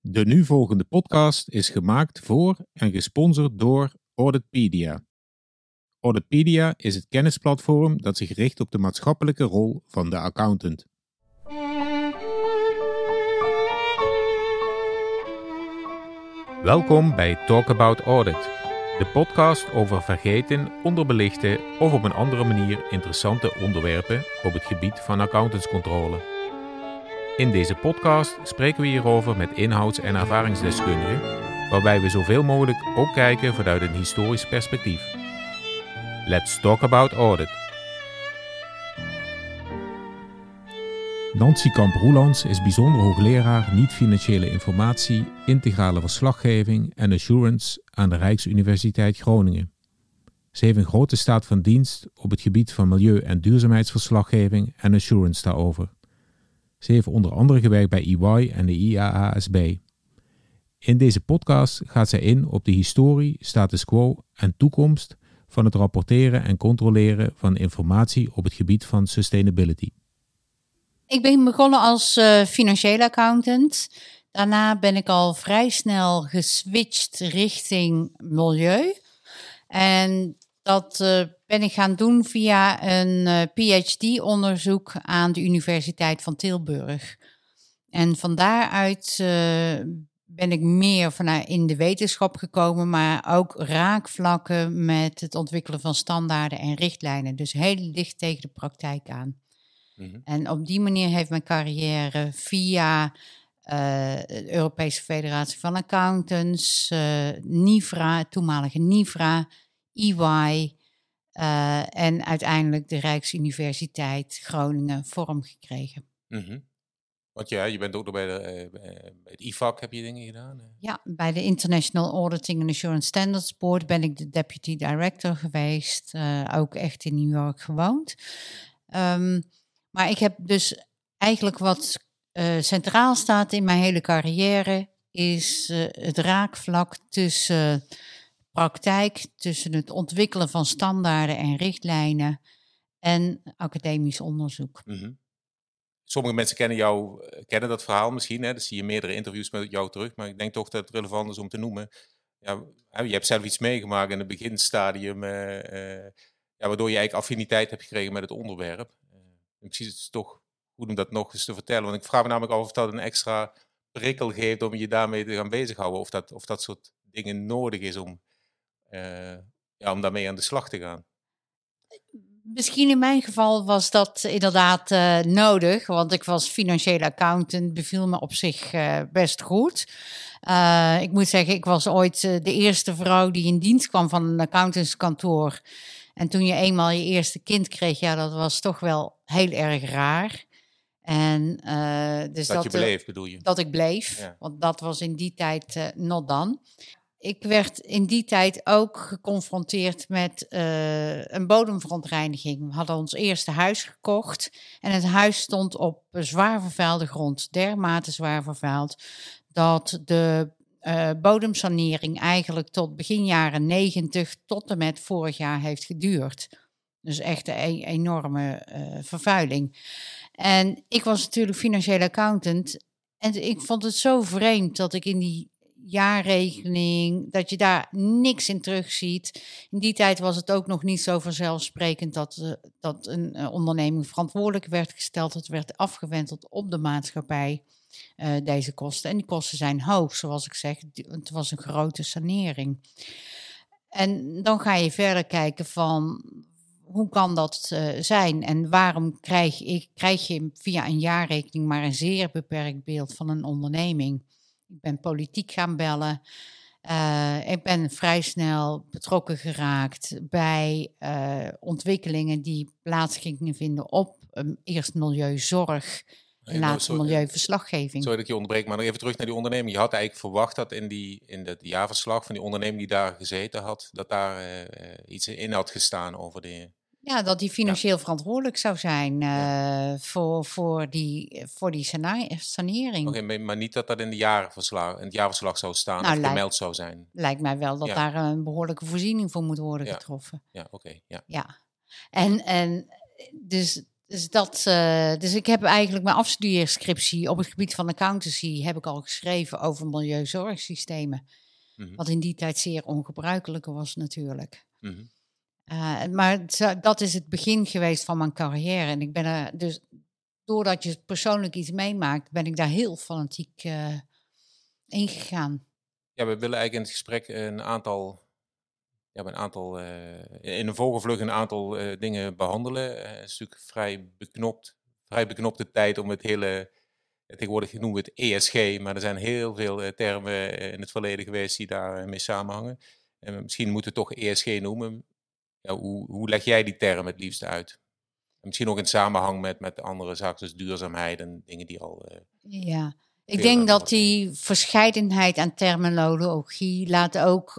De nu volgende podcast is gemaakt voor en gesponsord door Auditpedia. Auditpedia is het kennisplatform dat zich richt op de maatschappelijke rol van de accountant. Welkom bij Talk About Audit, de podcast over vergeten, onderbelichte of op een andere manier interessante onderwerpen op het gebied van accountantscontrole. In deze podcast spreken we hierover met inhouds- en ervaringsdeskundigen, waarbij we zoveel mogelijk ook kijken vanuit een historisch perspectief. Let's talk about audit. Nancy Kamp-Roelands is bijzonder hoogleraar niet-financiële informatie, integrale verslaggeving en assurance aan de Rijksuniversiteit Groningen. Ze heeft een grote staat van dienst op het gebied van milieu- en duurzaamheidsverslaggeving en assurance daarover. Ze heeft onder andere gewerkt bij EY en de IAASB. In deze podcast gaat zij in op de historie, status quo en toekomst van het rapporteren en controleren van informatie op het gebied van sustainability. Ik ben begonnen als financiële accountant. Daarna ben ik al vrij snel geswitcht richting milieu. En dat ben ik gaan doen via een PhD-onderzoek aan de Universiteit van Tilburg. En van daaruit ben ik meer in de wetenschap gekomen, maar ook raakvlakken met het ontwikkelen van standaarden en richtlijnen. Dus heel dicht tegen de praktijk aan. Mm-hmm. En op die manier heeft mijn carrière via de Europese Federatie van Accountants, NIVRA, toenmalige NIVRA, EY en uiteindelijk de Rijksuniversiteit Groningen vorm gekregen. Mm-hmm. Want ja, je bent ook nog bij het IFAC, heb je dingen gedaan? Ja, bij de International Auditing and Assurance Standards Board ben ik de deputy director geweest. Ook echt in New York gewoond. Maar ik heb dus eigenlijk wat centraal staat in mijn hele carrière is het raakvlak tussen praktijk, tussen het ontwikkelen van standaarden en richtlijnen en academisch onderzoek. Mm-hmm. Sommige mensen kennen dat verhaal misschien, hè? Dan zie je meerdere interviews met jou terug, maar ik denk toch dat het relevant is om te noemen. Ja, je hebt zelf iets meegemaakt in het beginstadium, waardoor je eigenlijk affiniteit hebt gekregen met het onderwerp. Misschien is het toch goed om dat nog eens te vertellen, want ik vraag me namelijk af of dat een extra prikkel geeft om je daarmee te gaan bezighouden, of dat soort dingen nodig is om daarmee aan de slag te gaan. Misschien in mijn geval was dat inderdaad nodig, want ik was financiële accountant, beviel me op zich best goed. Ik moet zeggen, ik was ooit de eerste vrouw die in dienst kwam van een accountantskantoor. En toen je eenmaal je eerste kind kreeg, ja, dat was toch wel heel erg raar. En, dus dat je bleef, bedoel je? Dat ik bleef, ja. Want dat was in die tijd not done. Ik werd in die tijd ook geconfronteerd met een bodemverontreiniging. We hadden ons eerste huis gekocht en het huis stond op zwaar vervuilde grond. Dermate zwaar vervuild dat de bodemsanering eigenlijk tot begin jaren 90 tot en met vorig jaar heeft geduurd. Dus echt een enorme vervuiling. En ik was natuurlijk financiële accountant en ik vond het zo vreemd dat ik in die jaarrekening, dat je daar niks in terugziet. In die tijd was het ook nog niet zo vanzelfsprekend dat een onderneming verantwoordelijk werd gesteld. Het werd afgewenteld op de maatschappij, deze kosten. En die kosten zijn hoog, zoals ik zeg. Het was een grote sanering. En dan ga je verder kijken van, hoe kan dat zijn? En waarom krijg je via een jaarrekening maar een zeer beperkt beeld van een onderneming? Ik ben politiek gaan bellen. Ik ben vrij snel betrokken geraakt bij ontwikkelingen die plaats gingen vinden op eerst milieuzorg en later milieuverslaggeving. Sorry dat ik je onderbreek, maar nog even terug naar die onderneming. Je had eigenlijk verwacht dat in het jaarverslag van die onderneming die daar gezeten had, dat daar iets in had gestaan over de... Ja, dat die financieel verantwoordelijk zou zijn voor die sanering. Okay, maar niet dat in het jaarverslag zou staan of gemeld zou zijn? Lijkt mij wel dat daar een behoorlijke voorziening voor moet worden getroffen. Ja, oké. Ja. En dus Dus ik heb eigenlijk mijn afstudeerscriptie op het gebied van accountancy heb ik al geschreven over milieuzorgsystemen. Mhm. Wat in die tijd zeer ongebruikelijk was natuurlijk. Mhm. Maar dat is het begin geweest van mijn carrière. En ik ben er dus, doordat je persoonlijk iets meemaakt, ben ik daar heel fanatiek in gegaan. Ja, we willen eigenlijk in het gesprek in een vogelvlug een aantal dingen behandelen. Het is natuurlijk vrij beknopte tijd om het hele, tegenwoordig noemen we het ESG, maar er zijn heel veel termen in het verleden geweest die daar mee samenhangen. En misschien moeten we toch ESG noemen. Ja, hoe leg jij die term het liefst uit? En misschien ook in samenhang met andere zaken zoals duurzaamheid en dingen die al... Ja, ik veel aan denk de dat orde zijn. die verscheidenheid aan terminologie laat ook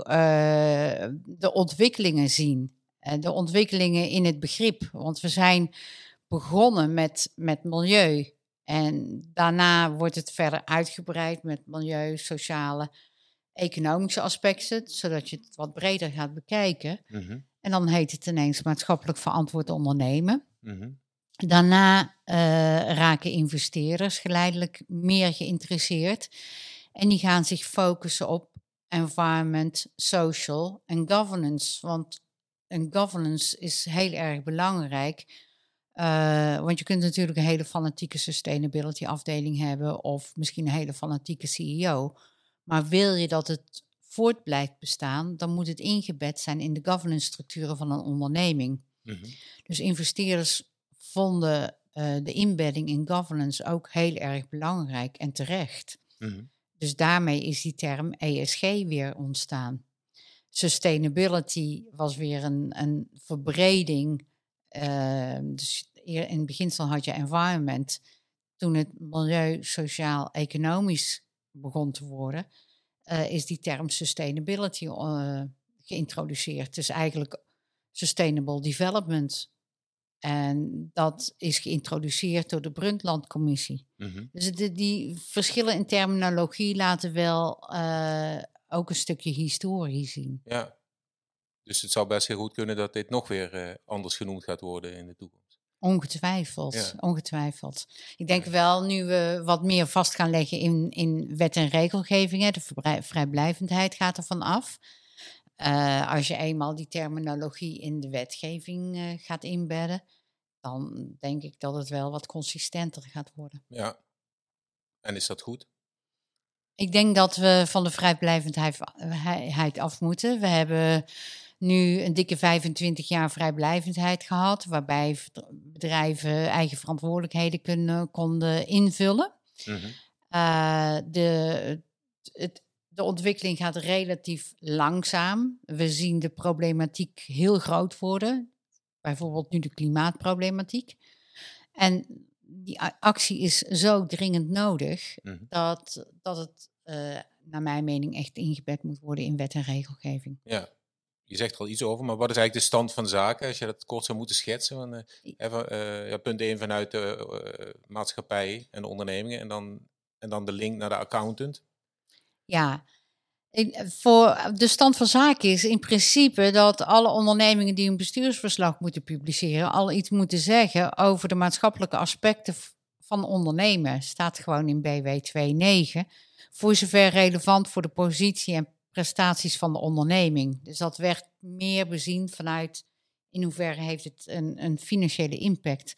de ontwikkelingen zien. De ontwikkelingen in het begrip. Want we zijn begonnen met milieu. En daarna wordt het verder uitgebreid met milieu, sociale, economische aspecten. Zodat je het wat breder gaat bekijken. Mhm, En dan heet het ineens maatschappelijk verantwoord ondernemen. mhm, Daarna raken investeerders geleidelijk meer geïnteresseerd. En die gaan zich focussen op environment, social en governance. Want een governance is heel erg belangrijk. Want je kunt natuurlijk een hele fanatieke sustainability afdeling hebben. Of misschien een hele fanatieke CEO. Maar wil je dat het voort blijft bestaan, dan moet het ingebed zijn in de governance structuren van een onderneming. mhm. Dus investeerders vonden de inbedding in governance ook heel erg belangrijk en terecht. Mhm. Dus daarmee is die term ESG weer ontstaan. Sustainability was weer een verbreding. Dus in het beginsel had je environment. Toen het milieu, sociaal, economisch begon te worden, is die term sustainability geïntroduceerd. Dus eigenlijk sustainable development. En dat is geïntroduceerd door de Brundtland-commissie. Mhm. Dus die verschillen in terminologie laten wel ook een stukje historie zien. Ja, dus het zou best heel goed kunnen dat dit nog weer anders genoemd gaat worden in de toekomst. Ongetwijfeld, Ja. ongetwijfeld. Ik denk Ja. wel, nu we wat meer vast gaan leggen in wet en regelgeving, hè, de vrijblijvendheid gaat ervan af. Als je eenmaal die terminologie in de wetgeving gaat inbedden, dan denk ik dat het wel wat consistenter gaat worden. Ja, en is dat goed? Ik denk dat we van de vrijblijvendheid af moeten. We hebben nu een dikke 25 jaar vrijblijvendheid gehad, waarbij bedrijven eigen verantwoordelijkheden konden invullen. Mhm. De ontwikkeling gaat relatief langzaam. We zien de problematiek heel groot worden. Bijvoorbeeld nu de klimaatproblematiek. En die actie is zo dringend nodig Mhm. dat het, naar mijn mening, echt ingebed moet worden in wet en regelgeving. Ja, je zegt er al iets over, maar wat is eigenlijk de stand van zaken als je dat kort zou moeten schetsen? Want, punt 1 vanuit de maatschappij en de ondernemingen en dan de link naar de accountant. Ja, voor de stand van zaken is in principe dat alle ondernemingen die een bestuursverslag moeten publiceren, al iets moeten zeggen over de maatschappelijke aspecten van ondernemen. Staat gewoon in BW 2.9. Voor zover relevant voor de positie en prestaties van de onderneming. Dus dat werd meer bezien vanuit in hoeverre heeft het een financiële impact.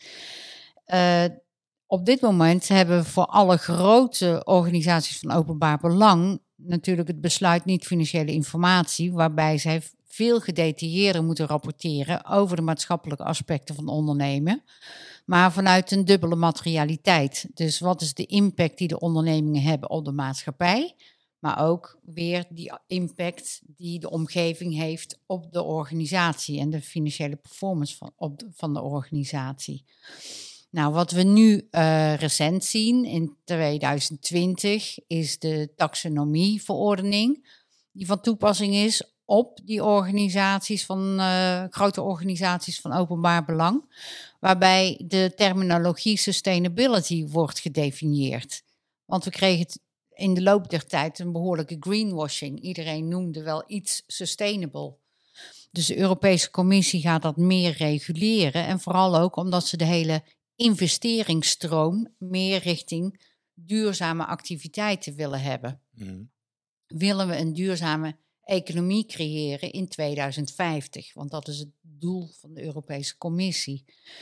Op dit moment hebben we voor alle grote organisaties van openbaar belang natuurlijk het besluit niet-financiële informatie, waarbij zij veel gedetailleerder moeten rapporteren over de maatschappelijke aspecten van ondernemen, maar vanuit een dubbele materialiteit. Dus wat is de impact die de ondernemingen hebben op de maatschappij, maar ook weer die impact die de omgeving heeft op de organisatie en de financiële performance van de organisatie. Nou, wat we nu recent zien in 2020 is de taxonomieverordening die van toepassing is op die organisaties grote organisaties van openbaar belang, waarbij de terminologie sustainability wordt gedefinieerd. Want we kregen het in de loop der tijd een behoorlijke greenwashing. Iedereen noemde wel iets sustainable. Dus de Europese Commissie gaat dat meer reguleren. En vooral ook omdat ze de hele investeringsstroom meer richting duurzame activiteiten willen hebben. Willen we een duurzame economie creëren in 2050? Want dat is het doel van de Europese Commissie.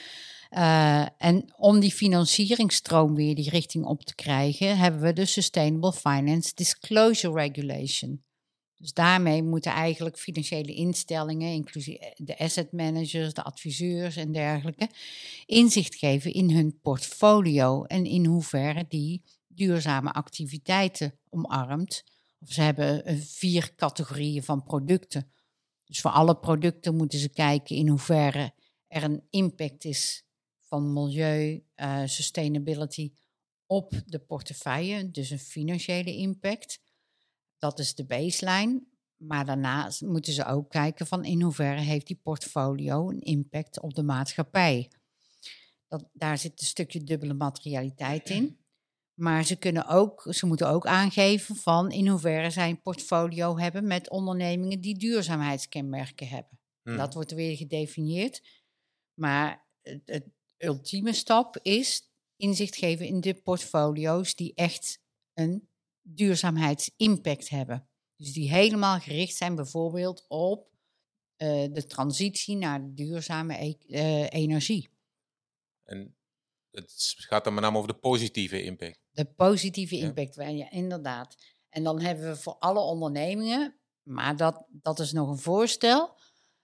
En om die financieringsstroom weer die richting op te krijgen, hebben we de Sustainable Finance Disclosure Regulation. Dus daarmee moeten eigenlijk financiële instellingen, inclusief de asset managers, de adviseurs en dergelijke, inzicht geven in hun portfolio en in hoeverre die duurzame activiteiten omarmt. Of ze hebben 4 categorieën van producten. Dus voor alle producten moeten ze kijken in hoeverre er een impact is van milieu, sustainability op de portefeuille, dus een financiële impact. Dat is de baseline. Maar daarnaast moeten ze ook kijken van in hoeverre heeft die portfolio een impact op de maatschappij. Daar zit een stukje dubbele materialiteit in. Maar ze moeten ook aangeven van in hoeverre zij een portfolio hebben met ondernemingen die duurzaamheidskenmerken hebben. Dat wordt weer gedefinieerd. Maar het ultieme stap is inzicht geven in de portfolio's die echt een duurzaamheidsimpact hebben. Dus die helemaal gericht zijn bijvoorbeeld op de transitie naar duurzame energie. En het gaat dan met name over de positieve impact. De positieve impact, ja, inderdaad. En dan hebben we voor alle ondernemingen, maar dat is nog een voorstel.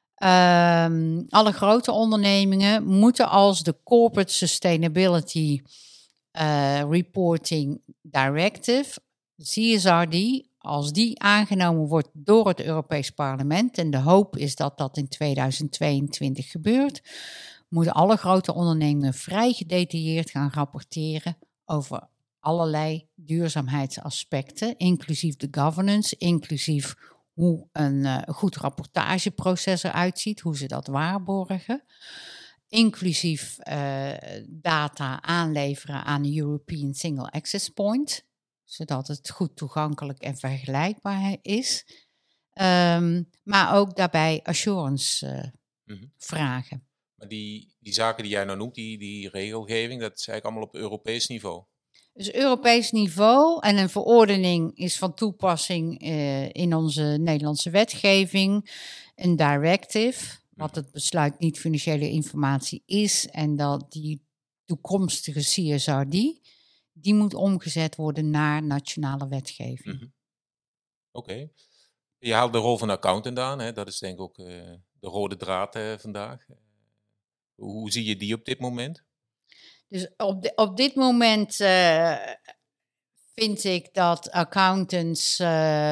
Alle grote ondernemingen moeten als de Corporate Sustainability Reporting Directive, CSRD, als die aangenomen wordt door het Europees Parlement, en de hoop is dat dat in 2022 gebeurt, moeten alle grote ondernemingen vrij gedetailleerd gaan rapporteren over allerlei duurzaamheidsaspecten, inclusief de governance, inclusief hoe een goed rapportageproces eruit ziet, hoe ze dat waarborgen, inclusief data aanleveren aan de European Single Access Point, zodat het goed toegankelijk en vergelijkbaar is. Maar ook daarbij assurance vragen. Maar die zaken die jij nou noemt, die regelgeving, dat is eigenlijk allemaal op Europees niveau. Dus Europees niveau en een verordening is van toepassing in onze Nederlandse wetgeving. Een directive, wat het besluit niet-financiële informatie is, en dat die toekomstige CSRD, die moet omgezet worden naar nationale wetgeving. Oké. Je haalt de rol van de accountant aan, hè? Dat is denk ik ook de rode draad vandaag. Hoe zie je die op dit moment? Dus op dit moment vind ik dat accountants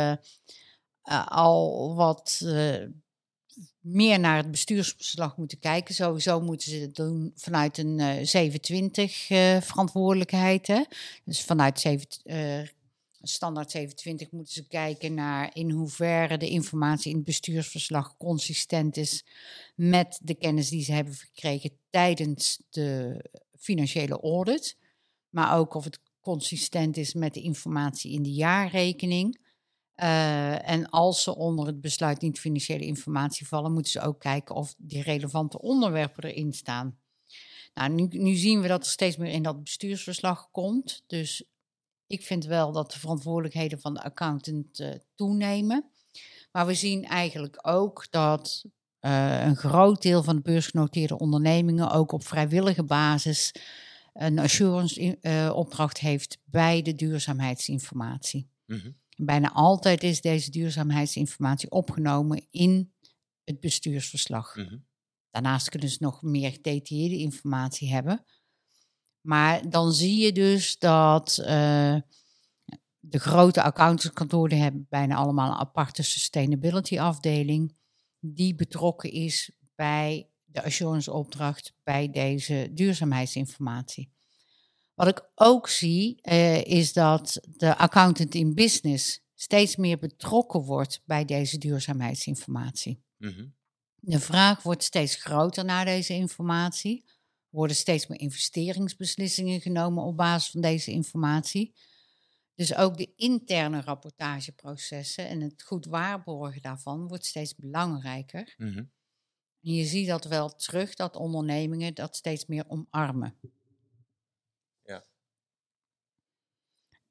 al wat meer naar het bestuursverslag moeten kijken. Sowieso moeten ze het doen vanuit een 720 verantwoordelijkheid. Hè? Dus vanuit standaard 720 moeten ze kijken naar in hoeverre de informatie in het bestuursverslag consistent is met de kennis die ze hebben verkregen tijdens de financiële audit. Maar ook of het consistent is met de informatie in de jaarrekening. En als ze onder het besluit niet-financiële informatie vallen, moeten ze ook kijken of die relevante onderwerpen erin staan. Nou, nu zien we dat er steeds meer in dat bestuursverslag komt. Dus ik vind wel dat de verantwoordelijkheden van de accountant toenemen. Maar we zien eigenlijk ook dat een groot deel van de beursgenoteerde ondernemingen ook op vrijwillige basis een assurance opdracht heeft bij de duurzaamheidsinformatie. Bijna altijd is deze duurzaamheidsinformatie opgenomen in het bestuursverslag. Daarnaast kunnen ze nog meer gedetailleerde informatie hebben. Maar dan zie je dus dat de grote accountantskantoren hebben bijna allemaal een aparte sustainability afdeling die betrokken is bij de assurance opdracht bij deze duurzaamheidsinformatie. Wat ik ook zie is dat de accountant in business steeds meer betrokken wordt bij deze duurzaamheidsinformatie. De vraag wordt steeds groter naar deze informatie. Er worden steeds meer investeringsbeslissingen genomen op basis van deze informatie. Dus ook de interne rapportageprocessen en het goed waarborgen daarvan wordt steeds belangrijker. En je ziet dat wel terug, dat ondernemingen dat steeds meer omarmen.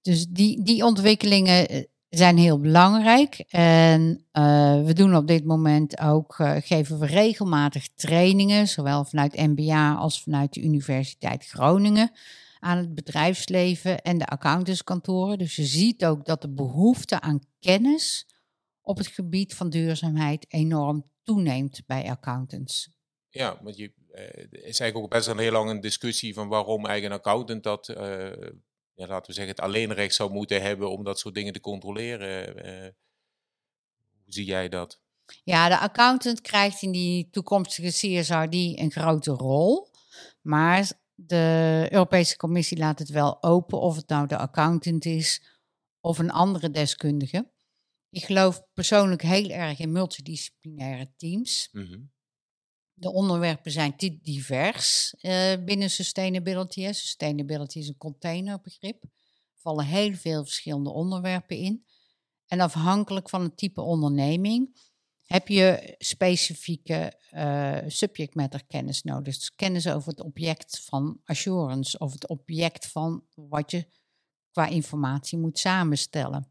Dus die ontwikkelingen zijn heel belangrijk. En we doen op dit moment ook, geven we regelmatig trainingen, zowel vanuit MBA als vanuit de Universiteit Groningen, aan het bedrijfsleven en de accountantskantoren. Dus je ziet ook dat de behoefte aan kennis op het gebied van duurzaamheid enorm toeneemt bij accountants. Ja, want er is eigenlijk ook best wel heel lang een discussie van waarom eigenlijk een accountant dat, laten we zeggen, het alleenrecht zou moeten hebben om dat soort dingen te controleren. Hoe zie jij dat? Ja, de accountant krijgt in die toekomstige CSRD een grote rol. Maar de Europese Commissie laat het wel open of het nou de accountant is of een andere deskundige. Ik geloof persoonlijk heel erg in multidisciplinaire teams. Mm-hmm. De onderwerpen zijn divers binnen sustainability. Hè. Sustainability is een containerbegrip. Er vallen heel veel verschillende onderwerpen in. En afhankelijk van het type onderneming heb je specifieke subject matter kennis nodig. Dus kennis over het object van assurance of het object van wat je qua informatie moet samenstellen.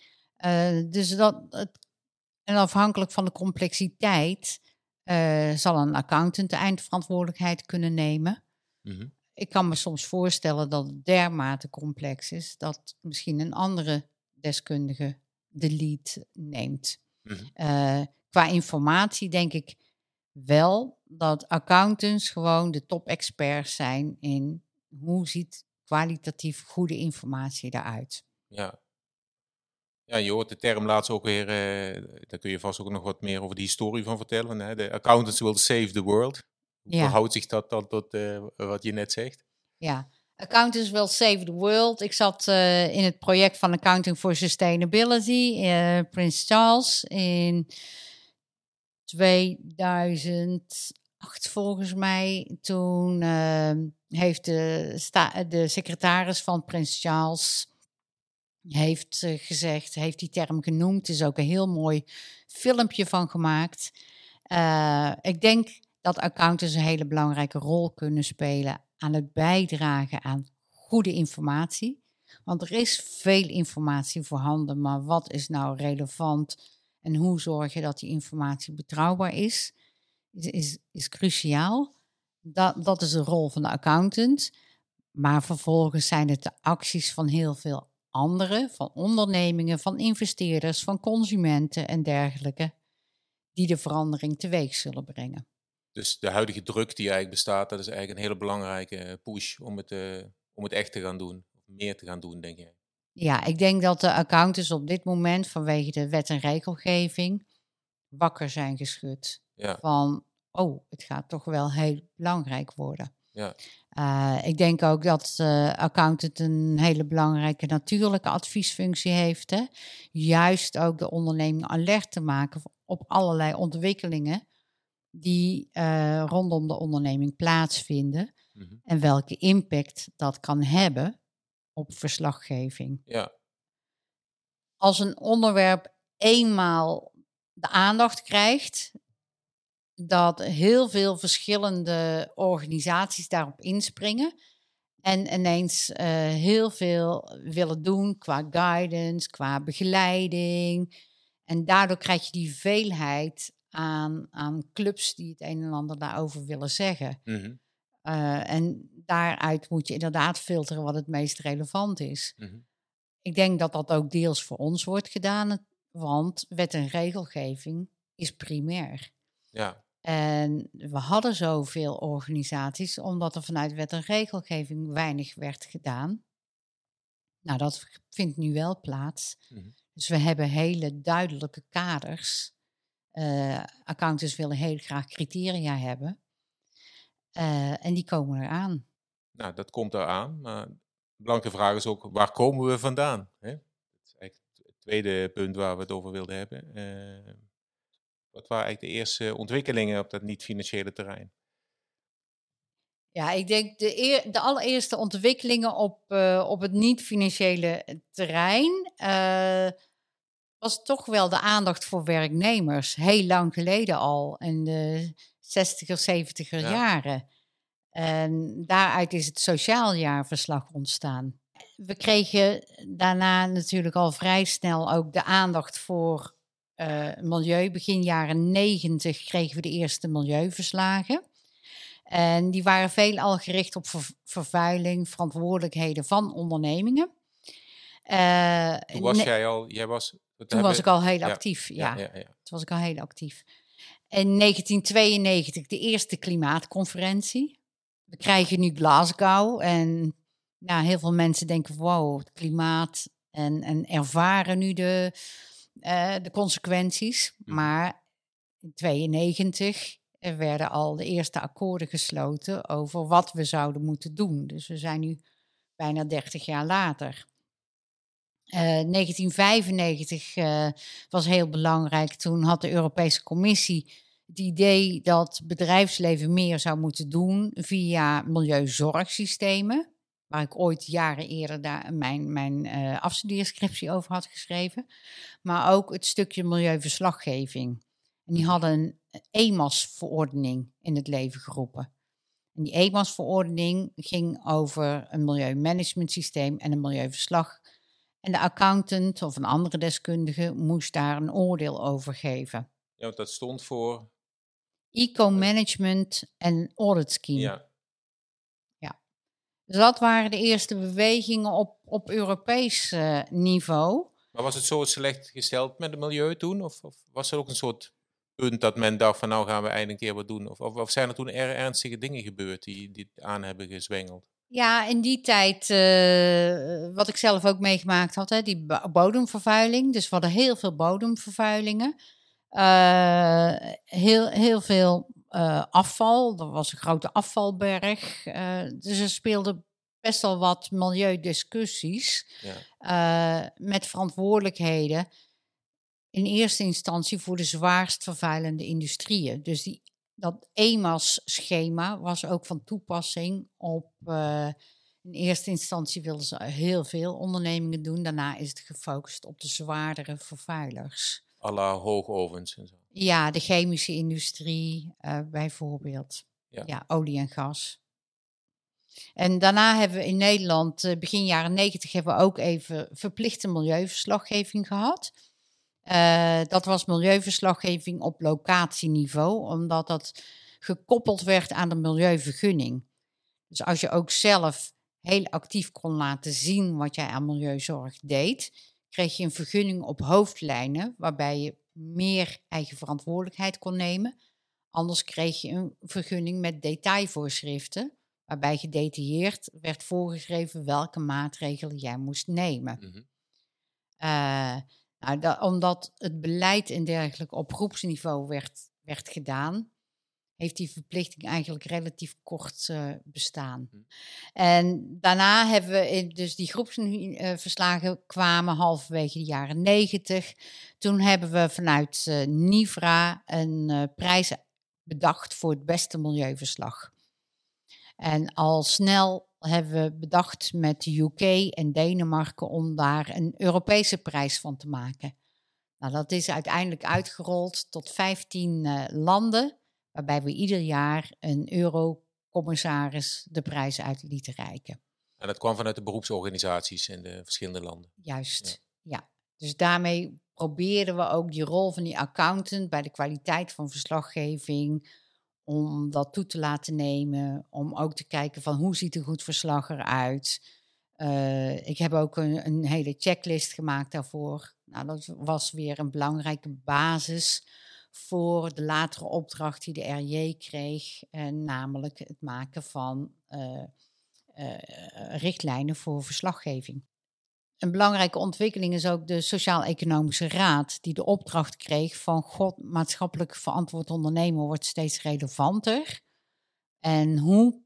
En afhankelijk van de complexiteit zal een accountant de eindverantwoordelijkheid kunnen nemen. Mm-hmm. Ik kan me soms voorstellen dat het dermate complex is dat misschien een andere deskundige de lead neemt. Mm-hmm. Qua informatie denk ik wel dat accountants gewoon de top-experts zijn in hoe ziet kwalitatief goede informatie eruit. Ja. Ja, je hoort de term laatst ook weer, daar kun je vast ook nog wat meer over de historie van vertellen. Hè? De accountants will save the world. Hoe verhoudt zich dat dan tot wat je net zegt? Ja, accountants will save the world. Ik zat in het project van Accounting for Sustainability, Prins Charles, in 2008 volgens mij. Toen heeft de secretaris van Prins Charles heeft gezegd, heeft die term genoemd. Er is ook een heel mooi filmpje van gemaakt. Ik denk dat accountants een hele belangrijke rol kunnen spelen aan het bijdragen aan goede informatie. Want er is veel informatie voorhanden, maar wat is nou relevant en hoe zorg je dat die informatie betrouwbaar is cruciaal. Dat is de rol van de accountant. Maar vervolgens zijn het de acties van heel veel anderen, van ondernemingen, van investeerders, van consumenten en dergelijke, die de verandering teweeg zullen brengen. Dus de huidige druk die eigenlijk bestaat, dat is eigenlijk een hele belangrijke push om het echt te gaan doen. Of meer te gaan doen, denk jij? Ja, ik denk dat de accountants op dit moment vanwege de wet en regelgeving wakker zijn geschud. Ja. Van, het gaat toch wel heel belangrijk worden. Ja. Ik denk ook dat accountant een hele belangrijke natuurlijke adviesfunctie heeft. Hè? Juist ook de onderneming alert te maken op allerlei ontwikkelingen die rondom de onderneming plaatsvinden. Mm-hmm. En welke impact dat kan hebben op verslaggeving. Ja. Als een onderwerp eenmaal de aandacht krijgt, dat heel veel verschillende organisaties daarop inspringen en ineens heel veel willen doen qua guidance, qua begeleiding. En daardoor krijg je die veelheid aan clubs die het een en ander daarover willen zeggen. Mm-hmm. En daaruit moet je inderdaad filteren wat het meest relevant is. Mm-hmm. Ik denk dat dat ook deels voor ons wordt gedaan, want wet en regelgeving is primair. Ja. En we hadden zoveel organisaties, omdat er vanuit wet en regelgeving weinig werd gedaan. Nou, dat vindt nu wel plaats. Mm-hmm. Dus we hebben hele duidelijke kaders. Accountants willen heel graag criteria hebben. En die komen eraan. Nou, dat komt eraan. Maar de belangrijke vraag is ook, waar komen we vandaan? Hè? Dat is eigenlijk het tweede punt waar we het over wilden hebben. Wat waren eigenlijk de eerste ontwikkelingen op dat niet-financiële terrein? Ja, ik denk de allereerste ontwikkelingen op het niet-financiële terrein was toch wel de aandacht voor werknemers. Heel lang geleden al, in de 60er, 70er jaren. En daaruit is het sociaaljaarverslag ontstaan. we kregen daarna natuurlijk al vrij snel ook de aandacht voor milieu. Begin jaren 90 kregen we de eerste milieuverslagen. En die waren veelal gericht op vervuiling, verantwoordelijkheden van ondernemingen. Toen was jij al, toen was ik al heel actief, ja. Toen was ik al heel actief. In 1992 de eerste klimaatconferentie. We krijgen nu Glasgow en heel veel mensen denken, wow, het klimaat en ervaren nu de consequenties. Maar in 1992 werden al de eerste akkoorden gesloten over wat we zouden moeten doen. Dus we zijn nu bijna 30 jaar later. 1995 was heel belangrijk. Toen had de Europese Commissie het idee dat bedrijfsleven meer zou moeten doen via milieuzorgsystemen. Waar ik ooit jaren eerder daar mijn afstudeerscriptie over had geschreven. Maar ook het stukje milieuverslaggeving. En die hadden een EMAS-verordening in het leven geroepen. En die EMAS-verordening ging over een milieumanagementsysteem en een milieuverslag. En de accountant of een andere deskundige moest daar een oordeel over geven. Ja, want dat stond voor? Eco-management en audit scheme. Ja. Dus dat waren de eerste bewegingen op Europees niveau. Maar was het zo slecht gesteld met het milieu toen? Of was er ook een soort punt dat men dacht van nou gaan we eindelijk een keer wat doen? Of zijn er toen ernstige dingen gebeurd die aan hebben gezwengeld? Ja, in die tijd, wat ik zelf ook meegemaakt had, die bodemvervuiling. Dus we hadden heel veel bodemvervuilingen. Heel veel afval. Er was een grote afvalberg. Dus er speelden best wel wat milieudiscussies met verantwoordelijkheden. In eerste instantie voor de zwaarst vervuilende industrieën. Dus dat EMAS-schema was ook van toepassing op... in eerste instantie wilden ze heel veel ondernemingen doen. Daarna is het gefocust op de zwaardere vervuilers. À la hoogovens en zo. Ja, de chemische industrie bijvoorbeeld. Ja, olie en gas. En daarna hebben we in Nederland, begin jaren 90, hebben we ook even verplichte milieuverslaggeving gehad. Dat was milieuverslaggeving op locatieniveau, omdat dat gekoppeld werd aan de milieuvergunning. Dus als je ook zelf heel actief kon laten zien wat jij aan milieuzorg deed, kreeg je een vergunning op hoofdlijnen, waarbij je meer eigen verantwoordelijkheid kon nemen. Anders kreeg je een vergunning met detailvoorschriften, waarbij gedetailleerd werd voorgeschreven welke maatregelen jij moest nemen. Mm-hmm. Omdat het beleid en dergelijke op groepsniveau werd gedaan, heeft die verplichting eigenlijk relatief kort bestaan. Mm-hmm. En daarna hebben we, dus die groepsverslagen kwamen halverwege de jaren 90. Toen hebben we vanuit NIVRA een prijs bedacht voor het beste milieuverslag. En al snel hebben we bedacht met de UK en Denemarken om daar een Europese prijs van te maken. Nou, dat is uiteindelijk uitgerold tot 15 landen, waarbij we ieder jaar een eurocommissaris de prijs uit lieten reiken. En dat kwam vanuit de beroepsorganisaties in de verschillende landen? Juist, ja. Dus daarmee probeerden we ook die rol van die accountant bij de kwaliteit van verslaggeving, om dat toe te laten nemen, om ook te kijken van hoe ziet een goed verslag eruit. Ik heb ook een hele checklist gemaakt daarvoor. Nou, dat was weer een belangrijke basis voor de latere opdracht die de RJ kreeg, namelijk het maken van richtlijnen voor verslaggeving. Een belangrijke ontwikkeling is ook de Sociaal-Economische Raad, die de opdracht kreeg van maatschappelijk verantwoord ondernemen wordt steeds relevanter. En hoe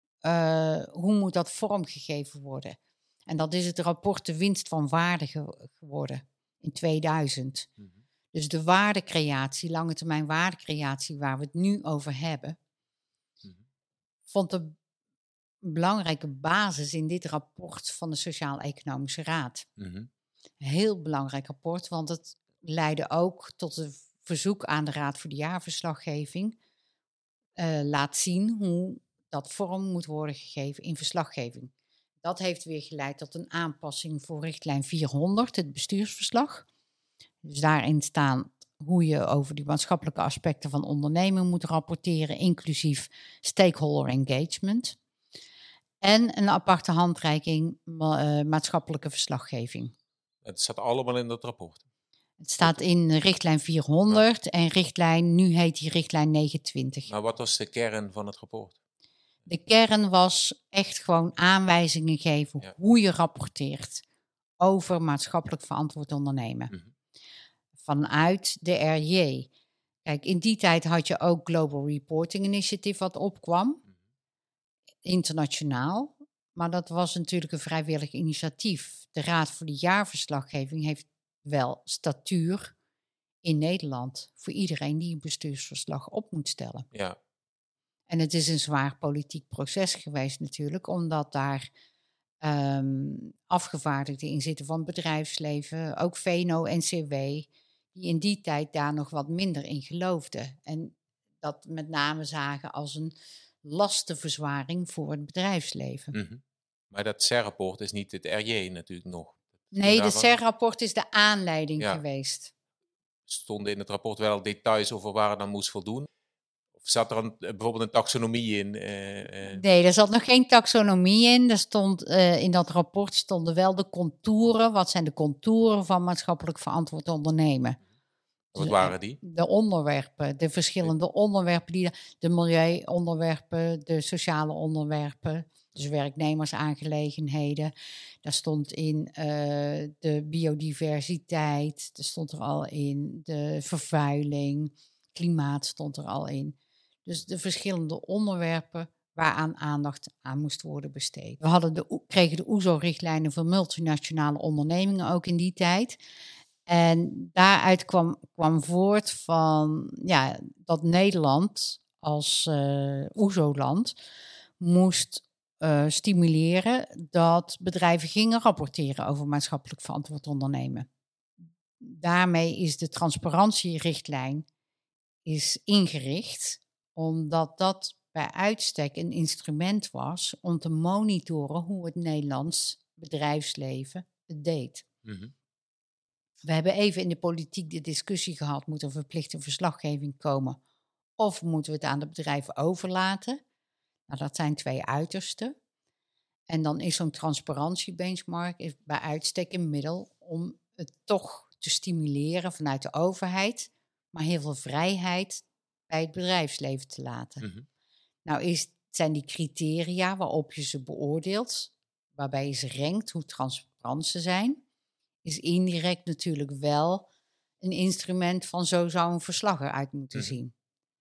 moet dat vormgegeven worden? En dat is het rapport De Winst van Waarde geworden in 2000. Mm-hmm. Dus de waardecreatie, lange termijn waardecreatie waar we het nu over hebben, mm-hmm, vond een belangrijke basis in dit rapport van de Sociaal-Economische Raad. Mm-hmm. Een heel belangrijk rapport, want het leidde ook tot een verzoek aan de Raad voor de Jaarverslaggeving. Laat zien hoe dat vorm moet worden gegeven in verslaggeving. Dat heeft weer geleid tot een aanpassing voor richtlijn 400, het bestuursverslag. Dus daarin staan hoe je over die maatschappelijke aspecten van ondernemen moet rapporteren, inclusief stakeholder engagement. En een aparte handreiking maatschappelijke verslaggeving. Het staat allemaal in dat rapport. Het staat in richtlijn 400 en nu heet die richtlijn 29. Maar wat was de kern van het rapport? De kern was echt gewoon aanwijzingen geven hoe je rapporteert over maatschappelijk verantwoord ondernemen. Mhm. Vanuit de RJ. Kijk, in die tijd had je ook Global Reporting Initiative wat opkwam. Internationaal. Maar dat was natuurlijk een vrijwillig initiatief. De Raad voor de Jaarverslaggeving heeft wel statuur in Nederland voor iedereen die een bestuursverslag op moet stellen. Ja. En het is een zwaar politiek proces geweest natuurlijk, omdat daar afgevaardigden in zitten van het bedrijfsleven, ook VNO-NCW, die in die tijd daar nog wat minder in geloofden. En dat met name zagen als een lastenverzwaring voor het bedrijfsleven. Mm-hmm. Maar dat CER-rapport is niet het RJ natuurlijk nog. Nee, het CER-rapport is de aanleiding geweest. Stonden in het rapport wel details over waar het dan moest voldoen? Of zat er bijvoorbeeld een taxonomie in? Nee, er zat nog geen taxonomie in. Er stond, in dat rapport stonden wel de contouren. Wat zijn de contouren van maatschappelijk verantwoord ondernemen? Wat waren die? De onderwerpen, de verschillende onderwerpen, de milieuonderwerpen, de sociale onderwerpen, dus werknemersaangelegenheden. Daar stond in de biodiversiteit, er stond er al in de vervuiling, klimaat stond er al in. Dus de verschillende onderwerpen waaraan aandacht aan moest worden besteed. We kregen de OESO-richtlijnen voor multinationale ondernemingen ook in die tijd. En daaruit kwam voort van dat Nederland als OESO-land moest stimuleren dat bedrijven gingen rapporteren over maatschappelijk verantwoord ondernemen. Daarmee is de transparantierichtlijn ingericht, omdat dat bij uitstek een instrument was om te monitoren hoe het Nederlands bedrijfsleven het deed. Mm-hmm. We hebben even in de politiek de discussie gehad, moet er verplichte verslaggeving komen of moeten we het aan de bedrijven overlaten? Nou, dat zijn twee uitersten. En dan is zo'n transparantiebenchmark bij uitstek een middel om het toch te stimuleren vanuit de overheid, maar heel veel vrijheid bij het bedrijfsleven te laten. Mm-hmm. Nou zijn die criteria waarop je ze beoordeelt, waarbij je ze rankt hoe transparant ze zijn, is indirect natuurlijk wel een instrument van zo zou een verslag eruit moeten zien.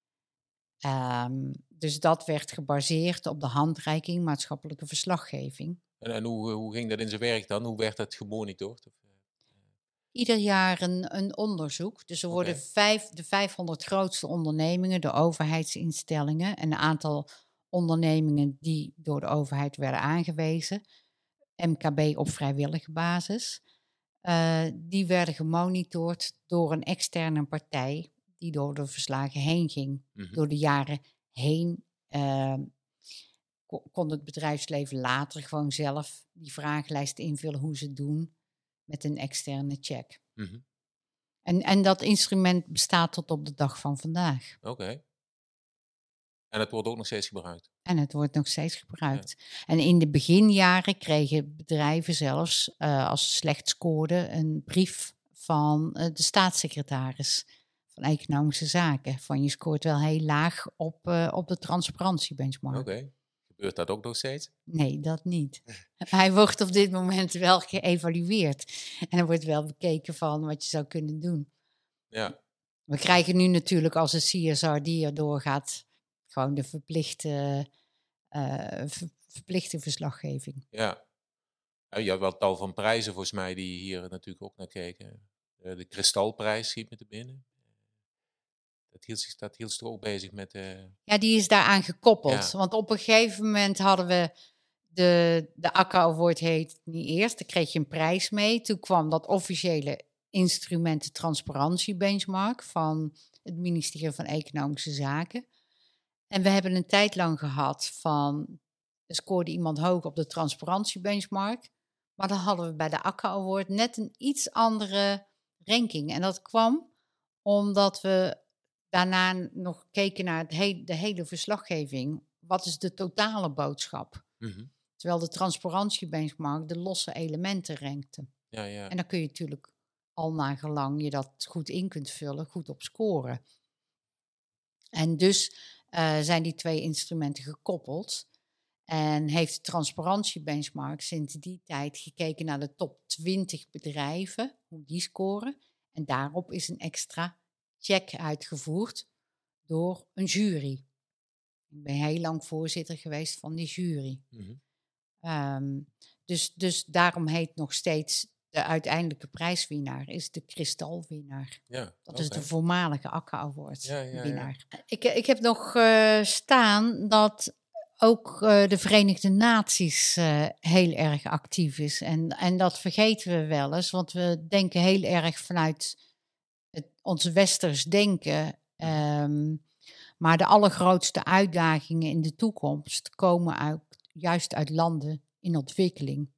Dus dat werd gebaseerd op de handreiking maatschappelijke verslaggeving. En hoe ging dat in zijn werk dan? Hoe werd dat gemonitord? Ieder jaar een onderzoek. Dus er worden de 500 grootste ondernemingen, de overheidsinstellingen en een aantal ondernemingen die door de overheid werden aangewezen, MKB op vrijwillige basis, die werden gemonitord door een externe partij die door de verslagen heen ging. Mm-hmm. Door de jaren heen kon het bedrijfsleven later gewoon zelf die vragenlijst invullen hoe ze het doen met een externe check. Mm-hmm. En dat instrument bestaat tot op de dag van vandaag. Oké. En het wordt ook nog steeds gebruikt? En het wordt nog steeds gebruikt. Ja. En in de beginjaren kregen bedrijven zelfs, als ze slecht scoorden, een brief van de staatssecretaris van Economische Zaken. Van je scoort wel heel laag op de transparantiebenchmark. Oké. Gebeurt dat ook nog steeds? Nee, dat niet. Hij wordt op dit moment wel geëvalueerd. En er wordt wel bekeken van wat je zou kunnen doen. Ja. We krijgen nu natuurlijk als een CSR die er doorgaat, gewoon de verplichte verslaggeving. Ja. Je had wel tal van prijzen volgens mij die hier natuurlijk ook naar keken. De Kristalprijs schiet me te binnen. Dat hield zich ook bezig met... Ja, die is daaraan gekoppeld. Ja. Want op een gegeven moment hadden we de Akka Award heet niet eerst. Daar kreeg je een prijs mee. Toen kwam dat officiële instrument, de transparantiebenchmark van het ministerie van Economische Zaken. En we hebben een tijd lang gehad van scoorde iemand hoog op de transparantiebenchmark. Maar dan hadden we bij de Akka Award net een iets andere ranking. En dat kwam omdat we daarna nog keken naar de hele verslaggeving. Wat is de totale boodschap? Mhm. Terwijl de transparantiebenchmark de losse elementen rankte. Ja. En dan kun je natuurlijk al naar gelang je dat goed in kunt vullen, goed op scoren. En dus zijn die twee instrumenten gekoppeld. En heeft de transparantiebenchmark sinds die tijd gekeken naar de top 20 bedrijven, hoe die scoren. En daarop is een extra check uitgevoerd door een jury. Ik ben heel lang voorzitter geweest van die jury. Mhm. Dus daarom heet nog steeds de uiteindelijke prijswinnaar is de kristalwinnaar. Ja, Dat is oké. de voormalige Akka Award Ja. winnaar. Ik heb nog staan dat ook de Verenigde Naties heel erg actief is. En dat vergeten we wel eens, want we denken heel erg vanuit ons westers denken. Maar de allergrootste uitdagingen in de toekomst komen juist uit landen in ontwikkeling.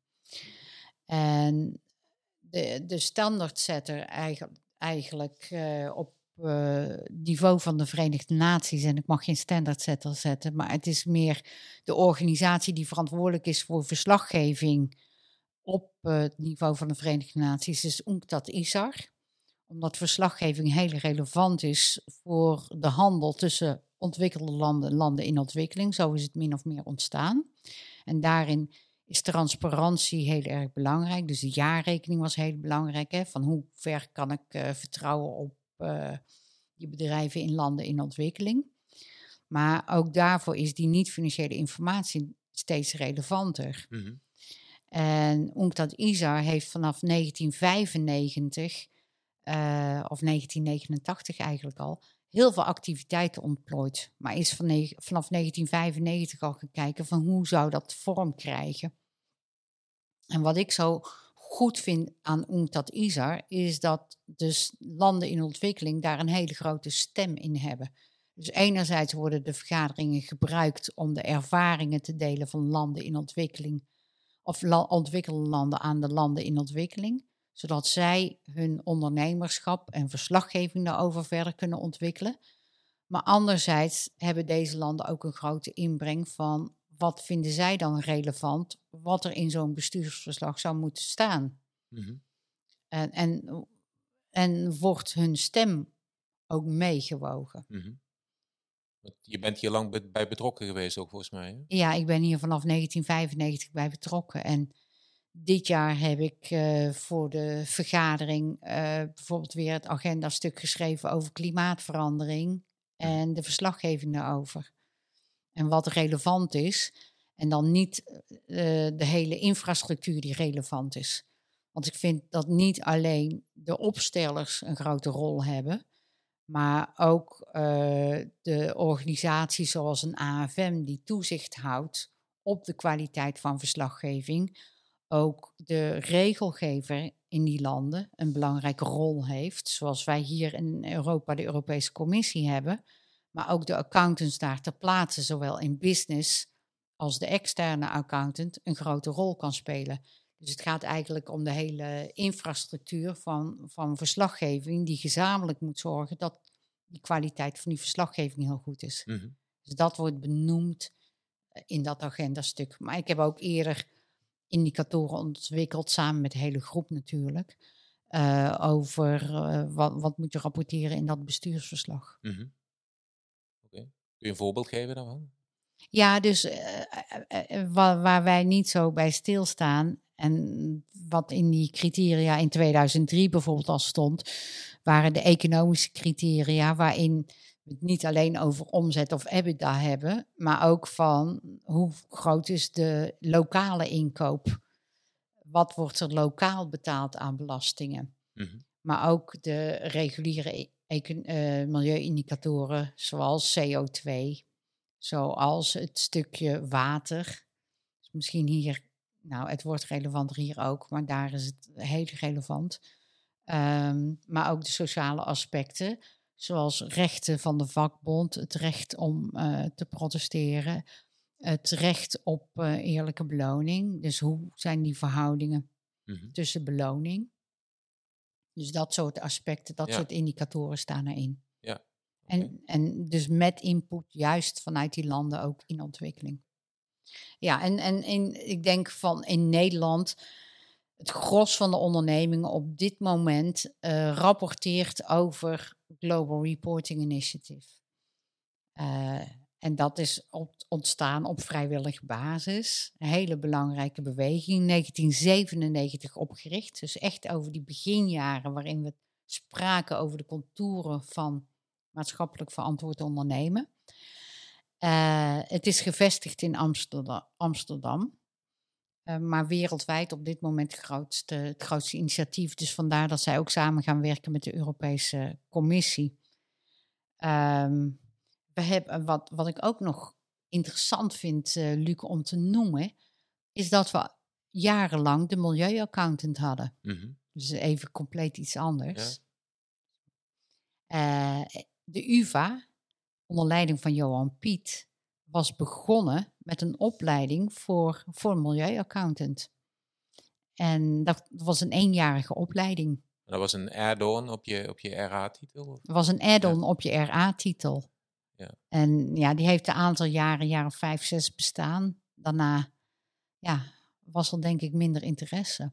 En de standaardsetter eigenlijk op niveau van de Verenigde Naties, en ik mag geen standaardsetter zetten, maar het is meer de organisatie die verantwoordelijk is voor verslaggeving op het niveau van de Verenigde Naties, is UNCTAD ISAR. Omdat verslaggeving heel relevant is voor de handel tussen ontwikkelde landen en landen in ontwikkeling. Zo is het min of meer ontstaan. En daarin is transparantie heel erg belangrijk. Dus de jaarrekening was heel belangrijk. Hè? Van hoe ver kan ik vertrouwen op die bedrijven in landen in ontwikkeling. Maar ook daarvoor is die niet-financiële informatie steeds relevanter. Mhm. En UNCTAD ISAR heeft vanaf 1995... of 1989 eigenlijk al, heel veel activiteiten ontplooid. Maar is vanaf 1995 al gekeken van hoe zou dat vorm krijgen. En wat ik zo goed vind aan UNCTAD ISAR is dat dus landen in ontwikkeling daar een hele grote stem in hebben. Dus enerzijds worden de vergaderingen gebruikt om de ervaringen te delen van landen in ontwikkeling of ontwikkelde landen aan de landen in ontwikkeling, zodat zij hun ondernemerschap en verslaggeving daarover verder kunnen ontwikkelen. Maar anderzijds hebben deze landen ook een grote inbreng van wat vinden zij dan relevant, wat er in zo'n bestuursverslag zou moeten staan. Mhm. En wordt hun stem ook meegewogen. Mhm. Want je bent hier lang bij betrokken geweest ook volgens mij. Hè? Ja, ik ben hier vanaf 1995 bij betrokken. En dit jaar heb ik voor de vergadering bijvoorbeeld weer het agendastuk geschreven over klimaatverandering en de verslaggeving daarover. En wat relevant is. En dan niet de hele infrastructuur die relevant is. Want ik vind dat niet alleen de opstellers een grote rol hebben, maar ook de organisaties zoals een AFM die toezicht houdt op de kwaliteit van verslaggeving. Ook de regelgever in die landen een belangrijke rol heeft, zoals wij hier in Europa de Europese Commissie hebben, maar ook de accountants daar ter plaatse, zowel in business als de externe accountant, een grote rol kan spelen. Dus het gaat eigenlijk om de hele infrastructuur van verslaggeving die gezamenlijk moet zorgen dat die kwaliteit van die verslaggeving heel goed is. Mhm. Dus dat wordt benoemd in dat agendastuk. Maar ik heb ook eerder indicatoren ontwikkeld, samen met de hele groep natuurlijk, over wat moet je rapporteren in dat bestuursverslag. Mhm. Oké. Kun je een voorbeeld geven daarvan? Ja, dus waar wij niet zo bij stilstaan en wat in die criteria in 2003 bijvoorbeeld al stond, waren de economische criteria waarin we het niet alleen over omzet of EBITDA hebben, maar ook van hoe groot is de lokale inkoop? Wat wordt er lokaal betaald aan belastingen? Mhm. Maar ook de reguliere milieuindicatoren zoals CO2, zoals het stukje water. Dus misschien hier, nou het wordt relevanter hier ook, maar daar is het heel relevant. Maar ook de sociale aspecten, zoals rechten van de vakbond, het recht om te protesteren. Het recht op eerlijke beloning. Dus hoe zijn die verhoudingen tussen beloning? Dus dat soort aspecten, dat soort indicatoren staan erin. Ja. Okay. En dus met input juist vanuit die landen ook in ontwikkeling. Ja, en ik denk van in Nederland, het gros van de ondernemingen op dit moment rapporteert over Global Reporting Initiative. En dat is ontstaan op vrijwillige basis. Een hele belangrijke beweging, 1997 opgericht. Dus echt over die beginjaren waarin we spraken over de contouren van maatschappelijk verantwoord ondernemen. Het is gevestigd in Amsterdam. Maar wereldwijd op dit moment het grootste initiatief. Dus vandaar dat zij ook samen gaan werken met de Europese Commissie. We hebben, wat ik ook nog interessant vind, Luc, om te noemen, is dat we jarenlang de milieuaccountant hadden. Dus even compleet iets anders. Ja. De UvA, onder leiding van Johan Piet, was begonnen met een opleiding voor een milieuaccountant. En dat was een 1-jarige opleiding. En dat was een add-on op je RA-titel? Dat was een add-on op je RA-titel. Ja. En ja, die heeft een aantal jaren of 5, 6 bestaan. Daarna was er denk ik minder interesse.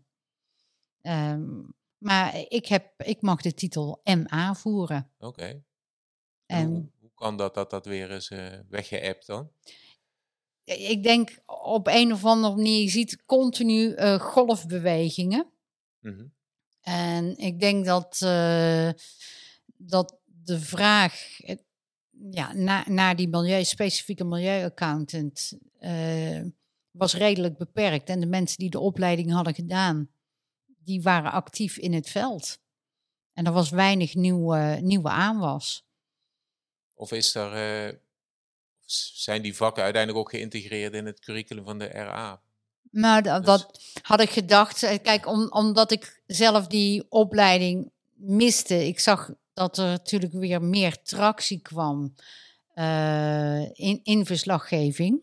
Maar ik mag de titel MA voeren. Oké. En hoe kan dat weer eens weggeëpt dan? Ik denk op een of andere manier, je ziet continu golfbewegingen. En ik denk dat de vraag naar die specifieke milieuaccountant was redelijk beperkt. En de mensen die de opleiding hadden gedaan, die waren actief in het veld. En er was weinig nieuwe aanwas. Of zijn die vakken uiteindelijk ook geïntegreerd in het curriculum van de RA? Nou, dat had ik gedacht. Kijk, omdat ik zelf die opleiding miste. Ik zag dat er natuurlijk weer meer tractie kwam in verslaggeving.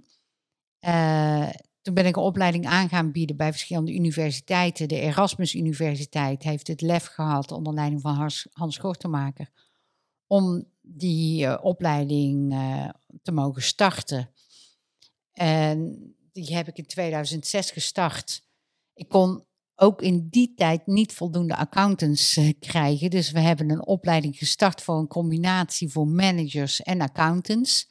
Toen ben ik een opleiding aan gaan bieden bij verschillende universiteiten. De Erasmus Universiteit heeft het lef gehad onder leiding van Hans Gortemaker om die opleiding te mogen starten. En die heb ik in 2006 gestart. Ik kon ook in die tijd niet voldoende accountants krijgen. Dus we hebben een opleiding gestart voor een combinatie voor managers en accountants.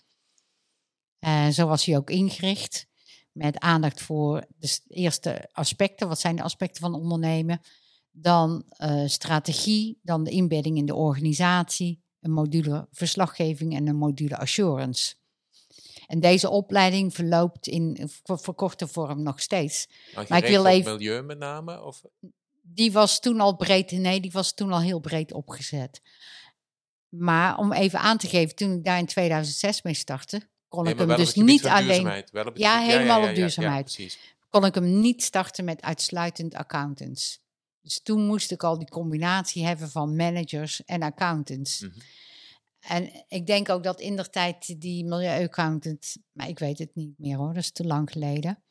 Zo was hij ook ingericht. Met aandacht voor de eerste aspecten. Wat zijn de aspecten van ondernemen? Dan strategie, dan de inbedding in de organisatie, een module verslaggeving en een module assurance. En deze opleiding verloopt in verkorte vorm nog steeds. Maar ik wil even milieu met name? Of? Die was toen al heel breed opgezet. Maar om even aan te geven, toen ik daar in 2006 mee startte, kon ik hem dus niet alleen. Helemaal op duurzaamheid. Ja, kon ik hem niet starten met uitsluitend accountants. Dus toen moest ik al die combinatie hebben van managers en accountants. En ik denk ook dat indertijd die milieuaccountant, maar ik weet het niet meer hoor, dat is te lang geleden,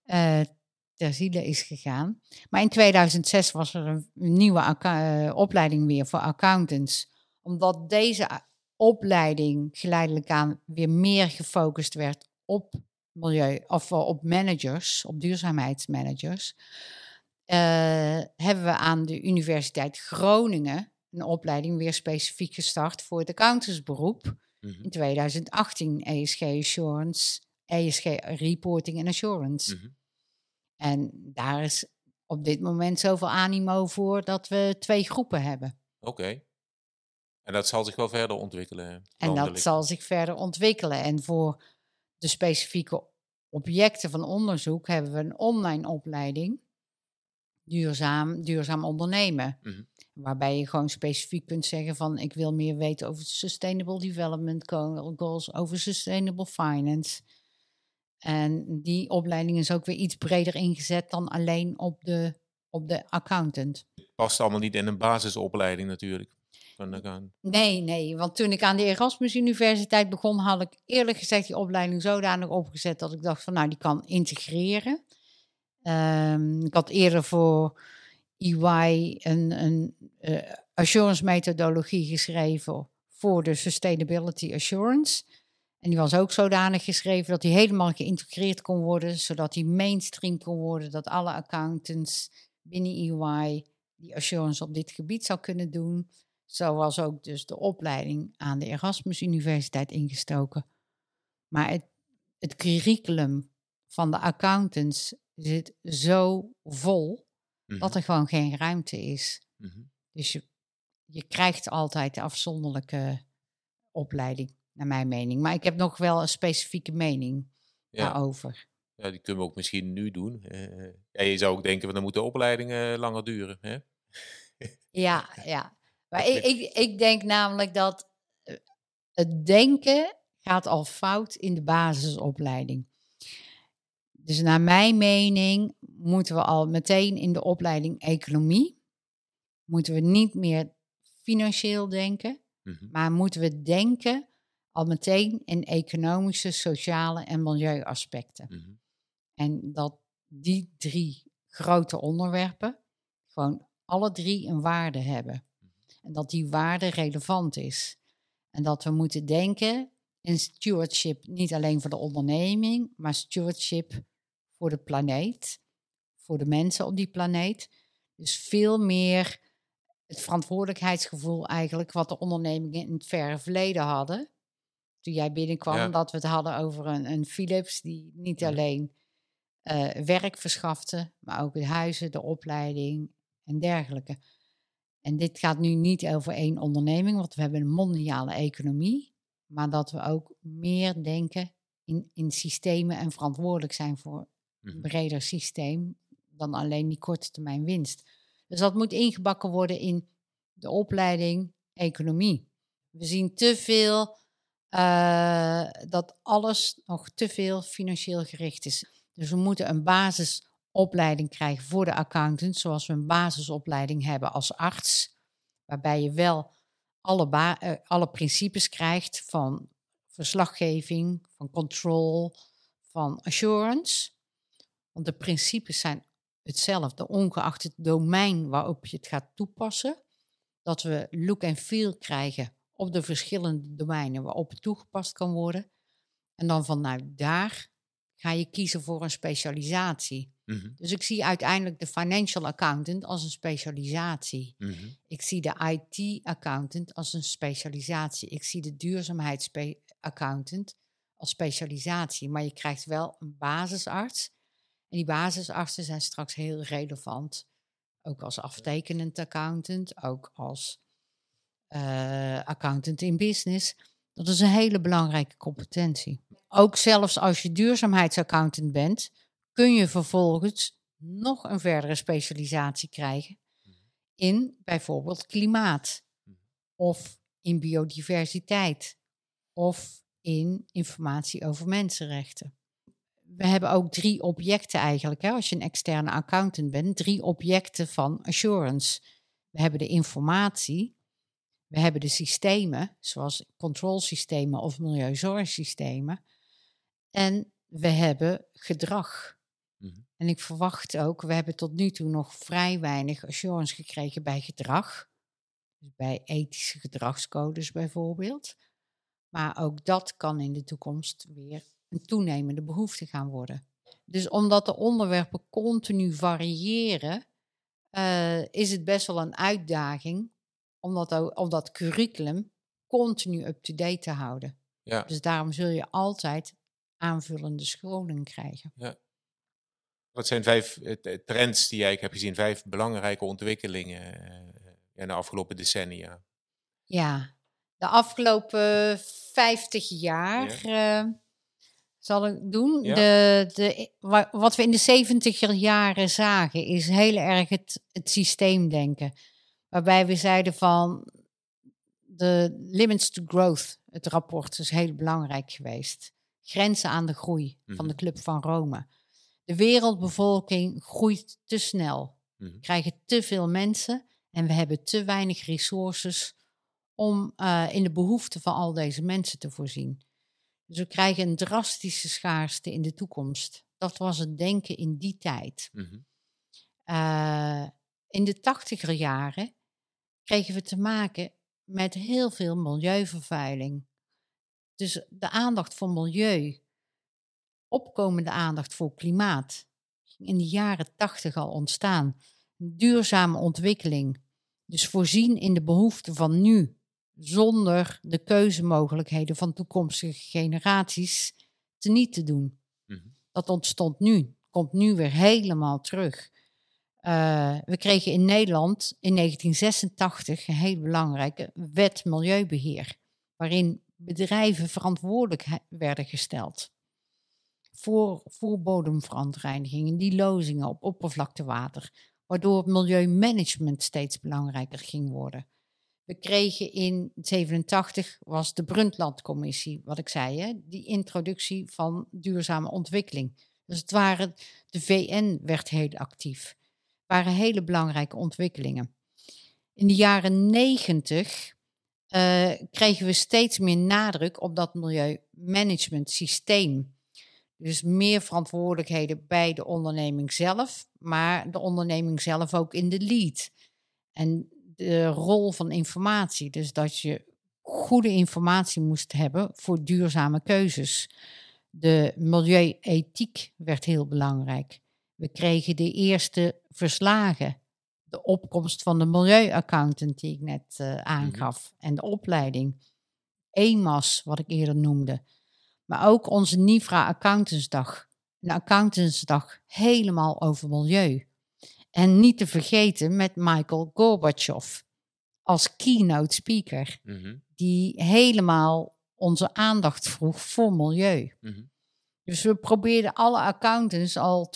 ter ziele is gegaan. Maar in 2006 was er een nieuwe opleiding weer voor accountants. Omdat deze opleiding geleidelijk aan weer meer gefocust werd op milieu, of op managers, op duurzaamheidsmanagers, hebben we aan de Universiteit Groningen een opleiding weer specifiek gestart voor het accountantsberoep. In 2018 ESG Assurance, ESG Reporting en Assurance. En daar is op dit moment zoveel animo voor dat we 2 groepen hebben. Oké. En dat zal zich wel verder ontwikkelen? En dat zal zich verder ontwikkelen. En voor de specifieke objecten van onderzoek hebben we een online opleiding. Duurzaam ondernemen. Waarbij je gewoon specifiek kunt zeggen van ik wil meer weten over Sustainable Development Goals, over Sustainable Finance. En die opleiding is ook weer iets breder ingezet dan alleen op de accountant. Het past allemaal niet in een basisopleiding natuurlijk. van de gaan? Nee, want toen ik aan de Erasmus Universiteit begon, had ik eerlijk gezegd die opleiding zodanig opgezet dat ik dacht van, nou, die kan integreren. Ik had eerder voor EY een assurance methodologie geschreven voor de Sustainability Assurance. En die was ook zodanig geschreven dat die helemaal geïntegreerd kon worden, zodat die mainstream kon worden, dat alle accountants binnen EY die assurance op dit gebied zou kunnen doen. Zo was ook dus de opleiding aan de Erasmus Universiteit ingestoken. Maar het curriculum van de accountants zit zo vol dat er gewoon geen ruimte is. Dus je krijgt altijd de afzonderlijke opleiding, naar mijn mening. Maar ik heb nog wel een specifieke mening daarover. Ja, die kunnen we ook misschien nu doen. Je zou ook denken, dan moeten opleidingen langer duren. Hè? Ja. Maar ik denk namelijk dat het denken gaat al fout in de basisopleiding. Dus naar mijn mening moeten we al meteen in de opleiding economie, moeten we niet meer financieel denken, maar moeten we denken al meteen in economische, sociale en milieuaspecten. En dat die 3 grote onderwerpen gewoon alle 3 een waarde hebben. En dat die waarde relevant is. En dat we moeten denken in stewardship niet alleen voor de onderneming, maar stewardship voor de planeet, voor de mensen op die planeet. Dus veel meer het verantwoordelijkheidsgevoel eigenlijk wat de ondernemingen in het verre verleden hadden. Toen jij binnenkwam, dat we het hadden over een Philips die niet alleen werk verschafte, maar ook de huizen, de opleiding en dergelijke. En dit gaat nu niet over 1 onderneming, want we hebben een mondiale economie, maar dat we ook meer denken in systemen en verantwoordelijk zijn voor een breder systeem dan alleen die korte termijn winst. Dus dat moet ingebakken worden in de opleiding economie. We zien te veel dat alles nog te veel financieel gericht is. Dus we moeten een basisopleiding krijgen voor de accountant, zoals we een basisopleiding hebben als arts, waarbij je wel alle principes krijgt van verslaggeving, van control, van assurance. Want de principes zijn hetzelfde, ongeacht het domein waarop je het gaat toepassen. Dat we look en feel krijgen op de verschillende domeinen waarop het toegepast kan worden. En dan vanuit daar ga je kiezen voor een specialisatie. Dus ik zie uiteindelijk de financial accountant als een specialisatie. Ik zie de IT-accountant als een specialisatie. Ik zie de duurzaamheidsaccountant als specialisatie. Maar je krijgt wel een basisarts. En die basisartsen zijn straks heel relevant. Ook als aftekenend accountant, ook als accountant in business. Dat is een hele belangrijke competentie. Ook zelfs als je duurzaamheidsaccountant bent, kun je vervolgens nog een verdere specialisatie krijgen in bijvoorbeeld klimaat of in biodiversiteit of in informatie over mensenrechten. We hebben ook 3 objecten eigenlijk, hè, als je een externe accountant bent, 3 objecten van assurance. We hebben de informatie, we hebben de systemen, zoals controlsystemen of milieuzorgsystemen, en we hebben gedrag. En ik verwacht ook, we hebben tot nu toe nog vrij weinig assurance gekregen bij gedrag. Dus bij ethische gedragscodes bijvoorbeeld. Maar ook dat kan in de toekomst weer een toenemende behoefte gaan worden. Dus omdat de onderwerpen continu variëren, is het best wel een uitdaging om dat curriculum continu up-to-date te houden. Ja. Dus daarom zul je altijd aanvullende scholing krijgen. Ja. Wat zijn 5 trends die jij hebt gezien? 5 belangrijke ontwikkelingen in de afgelopen decennia? Ja, de afgelopen 50 jaar zal ik doen. Ja. Wat we in de 70er jaren zagen is heel erg het systeemdenken. Waarbij we zeiden van de limits to growth, het rapport is heel belangrijk geweest. Grenzen aan de groei van de Club van Rome. De wereldbevolking groeit te snel. We krijgen te veel mensen en we hebben te weinig resources om in de behoeften van al deze mensen te voorzien. Dus we krijgen een drastische schaarste in de toekomst. Dat was het denken in die tijd. Mhm. In de 80er jaren kregen we te maken met heel veel milieuvervuiling. Dus de aandacht voor milieu, opkomende aandacht voor klimaat, ging in de jaren 80 al ontstaan. Een duurzame ontwikkeling. Dus voorzien in de behoeften van nu, zonder de keuzemogelijkheden van toekomstige generaties teniet te doen. Mhm. Dat ontstond nu, komt nu weer helemaal terug. We kregen in Nederland in 1986 een heel belangrijke wet milieubeheer, waarin bedrijven verantwoordelijk werden gesteld voor bodemverontreiniging, die lozingen op oppervlaktewater, waardoor het milieumanagement steeds belangrijker ging worden. We kregen in 1987, was de Brundtland-commissie, wat ik zei, hè, die introductie van duurzame ontwikkeling. Dus het waren, de VN werd heel actief. Het waren hele belangrijke ontwikkelingen. In de jaren 90 kregen we steeds meer nadruk op dat milieumanagement systeem. Dus meer verantwoordelijkheden bij de onderneming zelf, maar de onderneming zelf ook in de lead. En de rol van informatie, dus dat je goede informatie moest hebben voor duurzame keuzes. De milieuethiek werd heel belangrijk. We kregen de eerste verslagen. De opkomst van de milieuaccountant die ik net aangaf. En de opleiding. EMAS, wat ik eerder noemde. Maar ook onze NIVRA Accountantsdag. Een accountantsdag helemaal over milieu. En niet te vergeten met Michael Gorbachev als keynote speaker. Mhm. Die helemaal onze aandacht vroeg voor milieu. Mhm. Dus we probeerden alle accountants al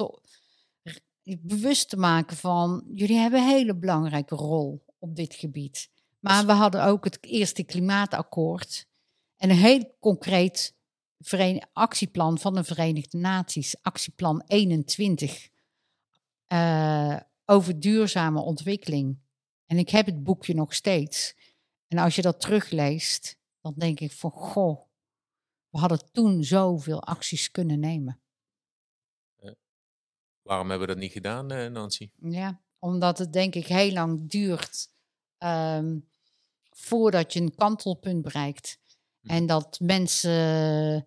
bewust te maken van, jullie hebben een hele belangrijke rol op dit gebied. Maar we hadden ook het eerste klimaatakkoord en een heel concreet actieplan van de Verenigde Naties, actieplan 21, over duurzame ontwikkeling. En ik heb het boekje nog steeds. En als je dat terugleest, dan denk ik van, goh, we hadden toen zoveel acties kunnen nemen. Waarom hebben we dat niet gedaan, Nancy? Ja, omdat het denk ik heel lang duurt voordat je een kantelpunt bereikt. En dat mensen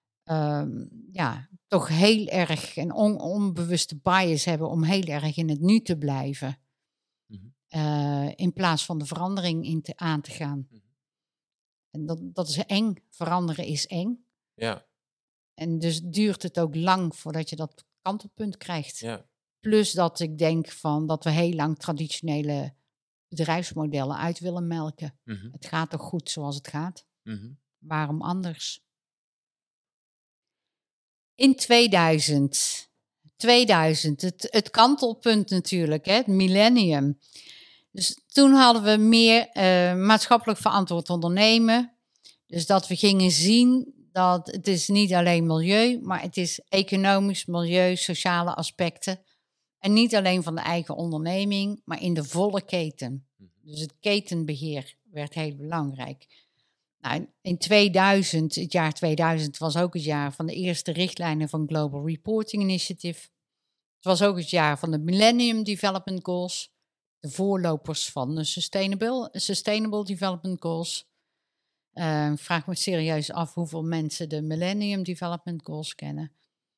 toch heel erg een onbewuste bias hebben om heel erg in het nu te blijven. In plaats van de verandering aan te gaan. En dat is eng. Veranderen is eng. Ja. En dus duurt het ook lang voordat je dat kantelpunt krijgt. Ja. Plus dat ik denk dat we heel lang traditionele bedrijfsmodellen uit willen melken. Mhm. Het gaat toch goed zoals het gaat? Mhm. Waarom anders? In 2000 het kantelpunt natuurlijk, hè, het millennium. Dus toen hadden we meer maatschappelijk verantwoord ondernemen. Dus dat we gingen zien dat het is niet alleen milieu, maar het is economisch, milieu, sociale aspecten. En niet alleen van de eigen onderneming, maar in de volle keten. Dus het ketenbeheer werd heel belangrijk. Nou, in 2000, het jaar 2000 was ook het jaar van de eerste richtlijnen van Global Reporting Initiative. Het was ook het jaar van de Millennium Development Goals. De voorlopers van de Sustainable Development Goals. Ik vraag me serieus af hoeveel mensen de Millennium Development Goals kennen.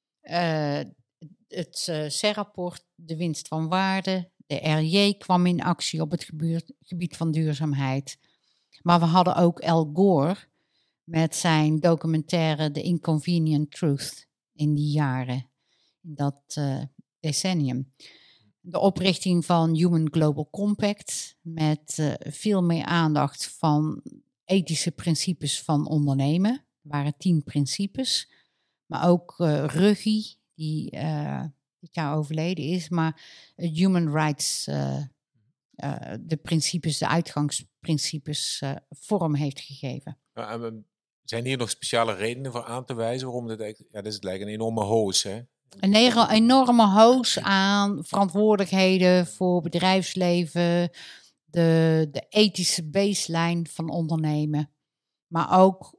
Het CER-rapport, de winst van waarde. De RJ kwam in actie op het gebied van duurzaamheid. Maar we hadden ook Al Gore met zijn documentaire The Inconvenient Truth in die jaren, in dat decennium. De oprichting van Human Global Compact met veel meer aandacht van ethische principes van ondernemen. Er waren 10 principes. Maar ook Ruggie, die dit jaar overleden is, maar Human Rights, de principes, de uitgangsprincipes vorm heeft gegeven. Zijn hier nog speciale redenen voor aan te wijzen waarom dit eigenlijk, ja, dit is lijkt een enorme hoos, hè? Een enorme hoos aan verantwoordelijkheden voor bedrijfsleven, de ethische baseline van ondernemen. Maar ook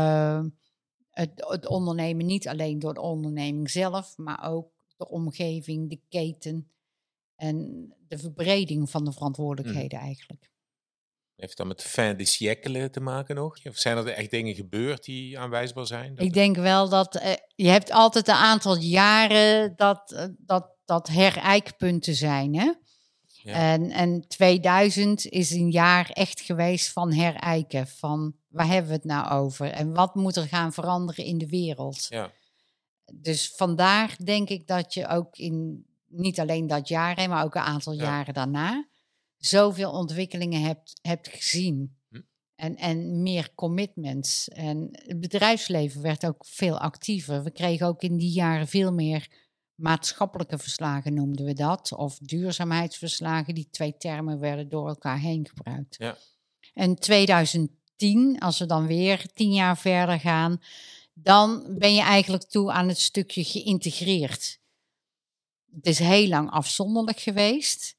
het ondernemen niet alleen door de onderneming zelf, maar ook de omgeving, de keten en de verbreding van de verantwoordelijkheden eigenlijk. Heeft het dan met fin de siècle te maken nog? Of zijn er echt dingen gebeurd die aanwijsbaar zijn? Ik denk wel dat je hebt altijd een aantal jaren dat herijkpunten zijn. Hè? Ja. En 2000 is een jaar echt geweest van herijken. Van waar hebben we het nou over? En wat moet er gaan veranderen in de wereld? Ja. Dus vandaar denk ik dat je ook in niet alleen dat jaar, maar ook een aantal jaren daarna zoveel ontwikkelingen hebt gezien. En meer commitments. En het bedrijfsleven werd ook veel actiever. We kregen ook in die jaren veel meer maatschappelijke verslagen, noemden we dat. Of duurzaamheidsverslagen. Die 2 termen werden door elkaar heen gebruikt. Ja. En 2010, als we dan weer 10 jaar verder gaan, dan ben je eigenlijk toe aan het stukje geïntegreerd. Het is heel lang afzonderlijk geweest.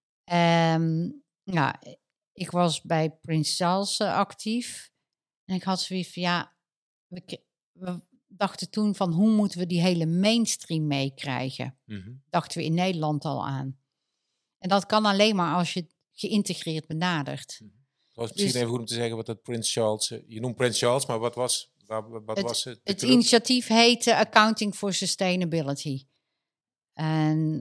Ik was bij Prins Charles actief. En ik had zoiets van, we dachten toen van hoe moeten we die hele mainstream meekrijgen. Dachten we in Nederland al aan. En dat kan alleen maar als je het geïntegreerd benadert. Het was misschien even goed om te zeggen wat dat Prins Charles... je noemt Prins Charles, maar wat was het? Het initiatief heette Accounting for Sustainability. En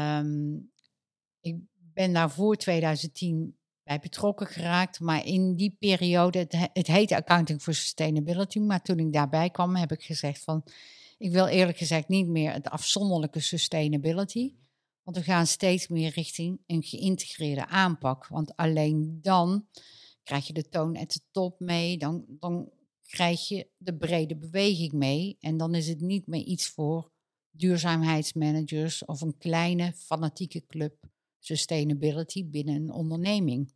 ik ben daar voor 2010 bij betrokken geraakt. Maar in die periode, het heette Accounting for Sustainability. Maar toen ik daarbij kwam, heb ik gezegd van... Ik wil eerlijk gezegd niet meer het afzonderlijke sustainability. Want we gaan steeds meer richting een geïntegreerde aanpak. Want alleen dan krijg je de toon at de top mee. Dan krijg je de brede beweging mee. En dan is het niet meer iets voor duurzaamheidsmanagers of een kleine fanatieke club sustainability binnen een onderneming.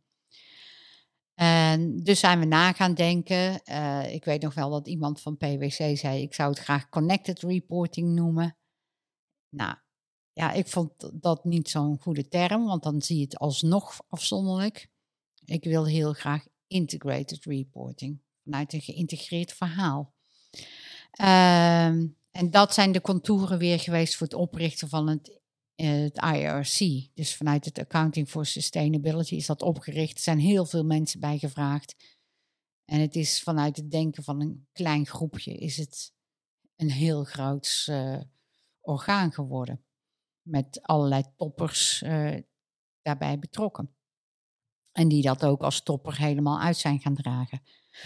En dus zijn we na gaan denken. Ik weet nog wel dat iemand van PwC zei, ik zou het graag connected reporting noemen. Nou, ja, ik vond dat niet zo'n goede term, want dan zie je het alsnog afzonderlijk. Ik wil heel graag integrated reporting, vanuit een geïntegreerd verhaal. En dat zijn de contouren weer geweest voor het oprichten van het IRC. Dus vanuit het Accounting for Sustainability is dat opgericht. Er zijn heel veel mensen bij gevraagd. En het is vanuit het denken van een klein groepje is het een heel groot orgaan geworden. Met allerlei toppers daarbij betrokken. En die dat ook als topper helemaal uit zijn gaan dragen.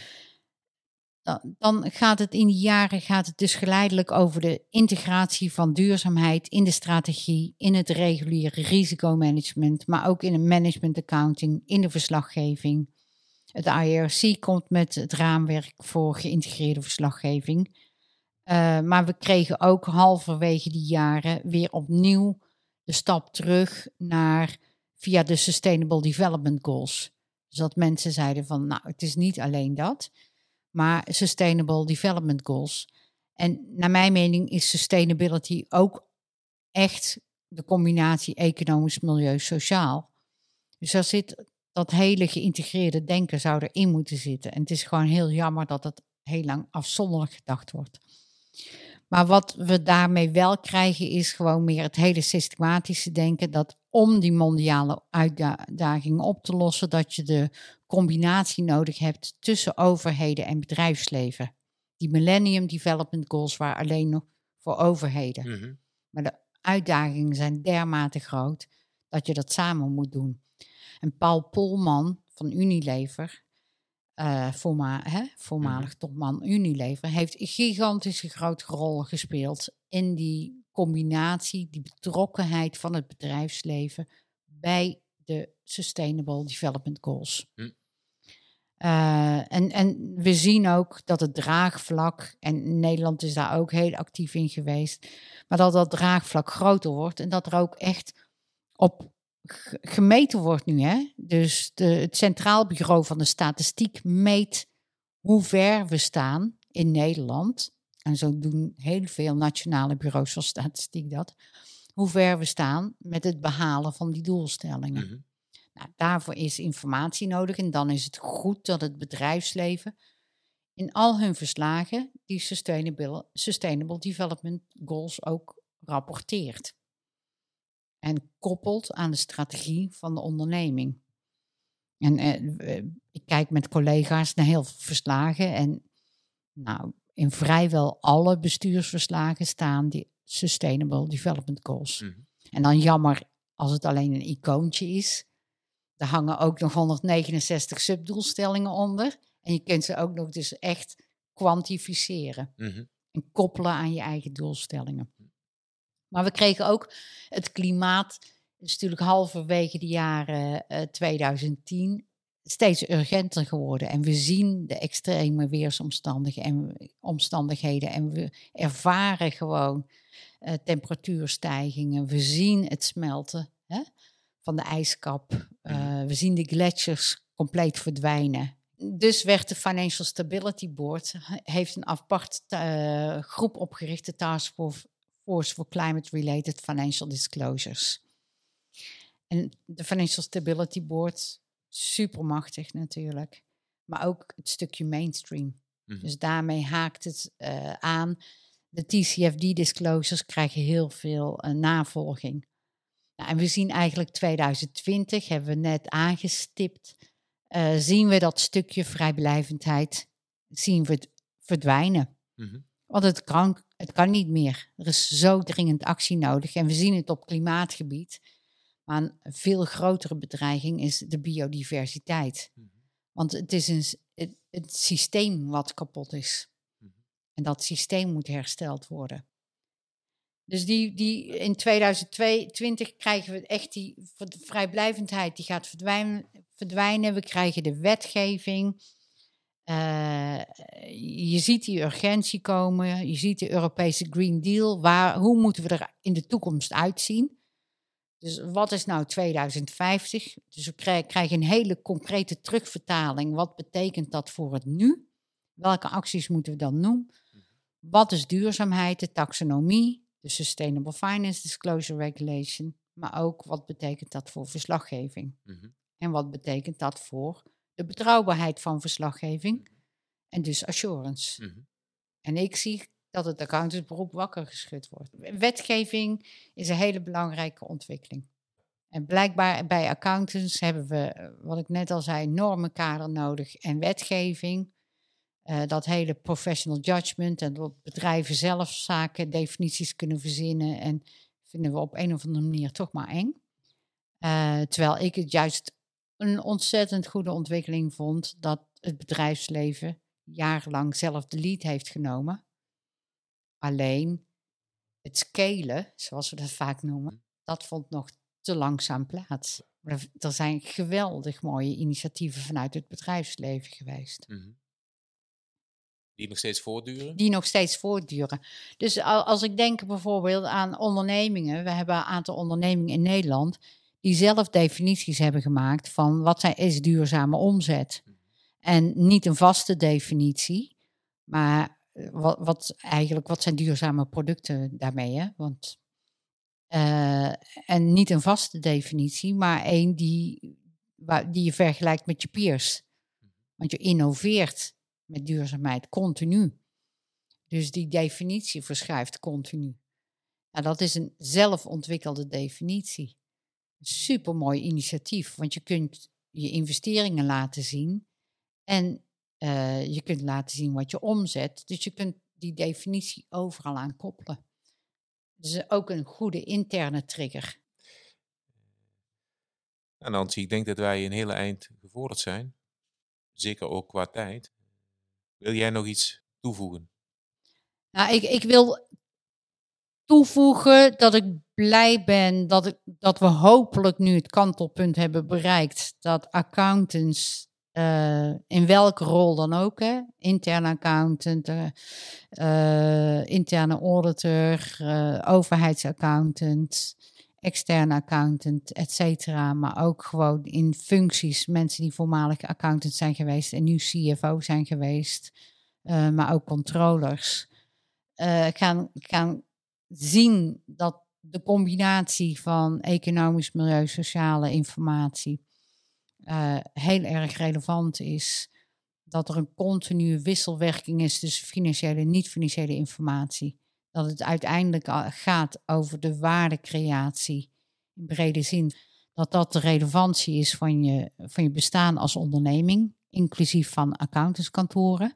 Dan gaat het in die jaren dus geleidelijk over de integratie van duurzaamheid in de strategie, in het reguliere risicomanagement, maar ook in het management accounting, in de verslaggeving. Het IRC komt met het raamwerk voor geïntegreerde verslaggeving. Maar we kregen ook halverwege die jaren weer opnieuw de stap terug naar via de Sustainable Development Goals. Dus dat mensen zeiden van, nou, het is niet alleen dat, maar Sustainable Development Goals. En naar mijn mening is sustainability ook echt de combinatie economisch, milieu, sociaal. Dus daar zit dat hele geïntegreerde denken zou erin moeten zitten. En het is gewoon heel jammer dat het heel lang afzonderlijk gedacht wordt. Maar wat we daarmee wel krijgen is gewoon meer het hele systematische denken, dat om die mondiale uitdagingen op te lossen, dat je de combinatie nodig hebt tussen overheden en bedrijfsleven. Die Millennium Development Goals waren alleen nog voor overheden. Mm-hmm. Maar de uitdagingen zijn dermate groot dat je dat samen moet doen. En Paul Polman van Unilever, voormalig topman Unilever, heeft een gigantische grote rol gespeeld in die combinatie, die betrokkenheid van het bedrijfsleven bij de Sustainable Development Goals. En we zien ook dat het draagvlak, en Nederland is daar ook heel actief in geweest, maar dat draagvlak groter wordt en dat er ook echt op gemeten wordt nu. Hè? Dus het Centraal Bureau van de Statistiek meet hoe ver we staan in Nederland. En zo doen heel veel nationale bureaus van statistiek dat. Hoe ver we staan met het behalen van die doelstellingen. Mm-hmm. Nou, daarvoor is informatie nodig en dan is het goed dat het bedrijfsleven in al hun verslagen die Sustainable Development Goals ook rapporteert. En koppelt aan de strategie van de onderneming. En ik kijk met collega's naar heel veel verslagen en in vrijwel alle bestuursverslagen staan die Sustainable Development Goals. Mhm. En dan jammer als het alleen een icoontje is. Er hangen ook nog 169 subdoelstellingen onder. En je kunt ze ook nog dus echt kwantificeren. Mhm. En koppelen aan je eigen doelstellingen. Maar we kregen ook het klimaat, is natuurlijk halverwege de jaren 2010, steeds urgenter geworden. En we zien de extreme weersomstandigheden en we ervaren gewoon temperatuurstijgingen. We zien het smelten van de ijskap. We zien de gletsjers compleet verdwijnen. Dus werd de Financial Stability Board, heeft een apart groep opgericht, de Task Force for Climate-Related Financial Disclosures. En de Financial Stability Board, supermachtig natuurlijk, maar ook het stukje mainstream. Mhm. Dus daarmee haakt het aan. De TCFD-disclosures krijgen heel veel navolging. Nou, en we zien eigenlijk 2020, hebben we net aangestipt, zien we dat stukje vrijblijvendheid zien we het verdwijnen. Mhm. Want het kan niet meer. Er is zo dringend actie nodig. En we zien het op klimaatgebied. Maar een veel grotere bedreiging is de biodiversiteit. Mhm. Want het is het systeem wat kapot is. Mhm. En dat systeem moet hersteld worden. Dus die in 2020 krijgen we echt die vrijblijvendheid. Die gaat verdwijnen. We krijgen de wetgeving. Je ziet die urgentie komen. Je ziet de Europese Green Deal. Hoe moeten we er in de toekomst uitzien? Dus wat is nou 2050? Dus we krijgen een hele concrete terugvertaling. Wat betekent dat voor het nu? Welke acties moeten we dan doen? Wat is duurzaamheid, de taxonomie, de Sustainable Finance Disclosure Regulation, maar ook wat betekent dat voor verslaggeving? Mhm. En wat betekent dat voor de betrouwbaarheid van verslaggeving en dus assurance? Mhm. En ik zie dat het accountantsberoep wakker geschud wordt. Wetgeving is een hele belangrijke ontwikkeling. En blijkbaar bij accountants hebben we, wat ik net al zei, normenkader nodig en wetgeving. Dat hele professional judgment en dat bedrijven zelf zaken, definities kunnen verzinnen. En vinden we op een of andere manier toch maar eng. Terwijl ik het juist een ontzettend goede ontwikkeling vond dat het bedrijfsleven jarenlang zelf de lead heeft genomen. Alleen het scalen, zoals we dat vaak noemen, dat vond nog te langzaam plaats. Er zijn geweldig mooie initiatieven vanuit het bedrijfsleven geweest. Mhm. Die nog steeds voortduren? Die nog steeds voortduren. Dus als ik denk bijvoorbeeld aan ondernemingen. We hebben een aantal ondernemingen in Nederland die zelf definities hebben gemaakt van wat is duurzame omzet. En niet een vaste definitie, maar wat zijn duurzame producten daarmee? Hè? En niet een vaste definitie, maar één die je vergelijkt met je peers. Want je innoveert met duurzaamheid continu. Dus die definitie verschuift continu. Nou, dat is een zelfontwikkelde definitie. Een supermooi initiatief, want je kunt je investeringen laten zien en je kunt laten zien wat je omzet. Dus je kunt die definitie overal aan koppelen. Dus ook een goede interne trigger. Nou, Nancy, ik denk dat wij een hele eind gevorderd zijn. Zeker ook qua tijd. Wil jij nog iets toevoegen? Nou, ik wil toevoegen dat ik blij ben dat we hopelijk nu het kantelpunt hebben bereikt. Dat accountants, in welke rol dan ook, interne accountant, interne auditor, overheidsaccountant, externe accountant, et cetera. Maar ook gewoon in functies, mensen die voormalig accountant zijn geweest en nu CFO zijn geweest. Maar ook controllers. Gaan zien dat de combinatie van economisch, milieu, sociale informatie heel erg relevant is dat er een continue wisselwerking is tussen financiële en niet-financiële informatie. Dat het uiteindelijk gaat over de waardecreatie in brede zin. Dat de relevantie is van je bestaan als onderneming, inclusief van accountantskantoren.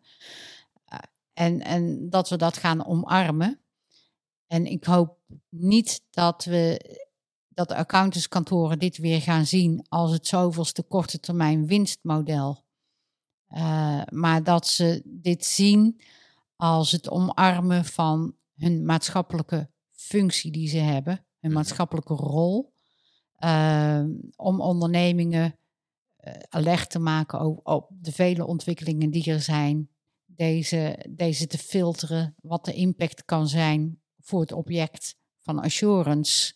En dat we dat gaan omarmen. En ik hoop niet dat de accountantskantoren dit weer gaan zien als het zoveelste korte termijn winstmodel. Maar dat ze dit zien als het omarmen van hun maatschappelijke functie die ze hebben, hun maatschappelijke rol, om ondernemingen alert te maken op de vele ontwikkelingen die er zijn, deze te filteren, wat de impact kan zijn voor het object van assurance.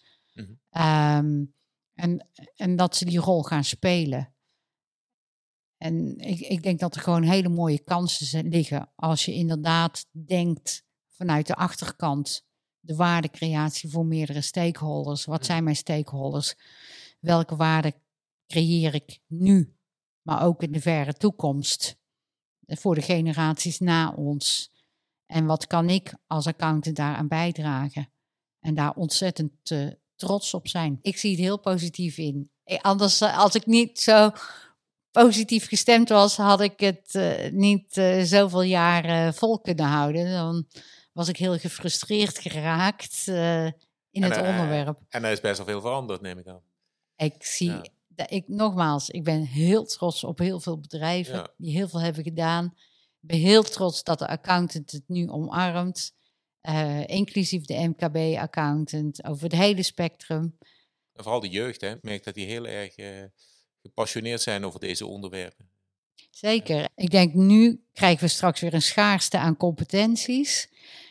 En dat ze die rol gaan spelen. En ik denk dat er gewoon hele mooie kansen liggen als je inderdaad denkt vanuit de achterkant de waardecreatie voor meerdere stakeholders. Wat zijn mijn stakeholders? Welke waarde creëer ik nu, maar ook in de verre toekomst voor de generaties na ons? En wat kan ik als accountant daaraan bijdragen? En daar ontzettend trots op zijn. Ik zie het heel positief in. Anders, als ik niet zo positief gestemd was, had ik het niet zoveel jaar vol kunnen houden. Dan was ik heel gefrustreerd geraakt in het onderwerp. En er is best wel veel veranderd, neem ik aan. Ik zie, nogmaals, ik ben heel trots op heel veel bedrijven die heel veel hebben gedaan. Ik ben heel trots dat de accountant het nu omarmt. Inclusief de MKB-accountant, over het hele spectrum. En vooral de jeugd, hè. Ik merk dat die heel erg gepassioneerd zijn over deze onderwerpen. Zeker. Ik denk, nu krijgen we straks weer een schaarste aan competenties.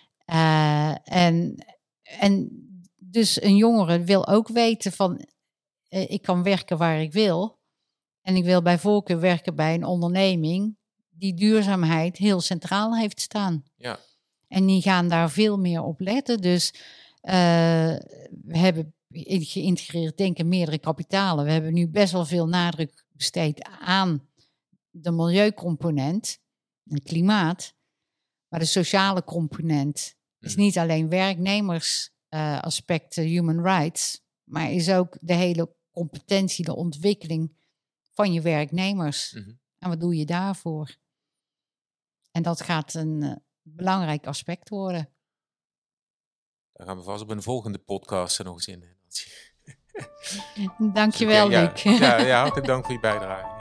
En dus een jongere wil ook weten van, ik kan werken waar ik wil. En ik wil bij voorkeur werken bij een onderneming die duurzaamheid heel centraal heeft staan. Ja. En die gaan daar veel meer op letten. Dus we hebben geïntegreerd denken meerdere kapitalen. We hebben nu best wel veel nadruk besteed aan de milieucomponent, het klimaat. Maar de sociale component is niet alleen werknemersaspecten, human rights, maar is ook de hele competentie, de ontwikkeling van je werknemers. En wat doe je daarvoor? En dat gaat een belangrijk aspect worden. Daar gaan we vast op een volgende podcast er nog eens in. Dankjewel, Luc. Ja, hartelijk dank voor je bijdrage.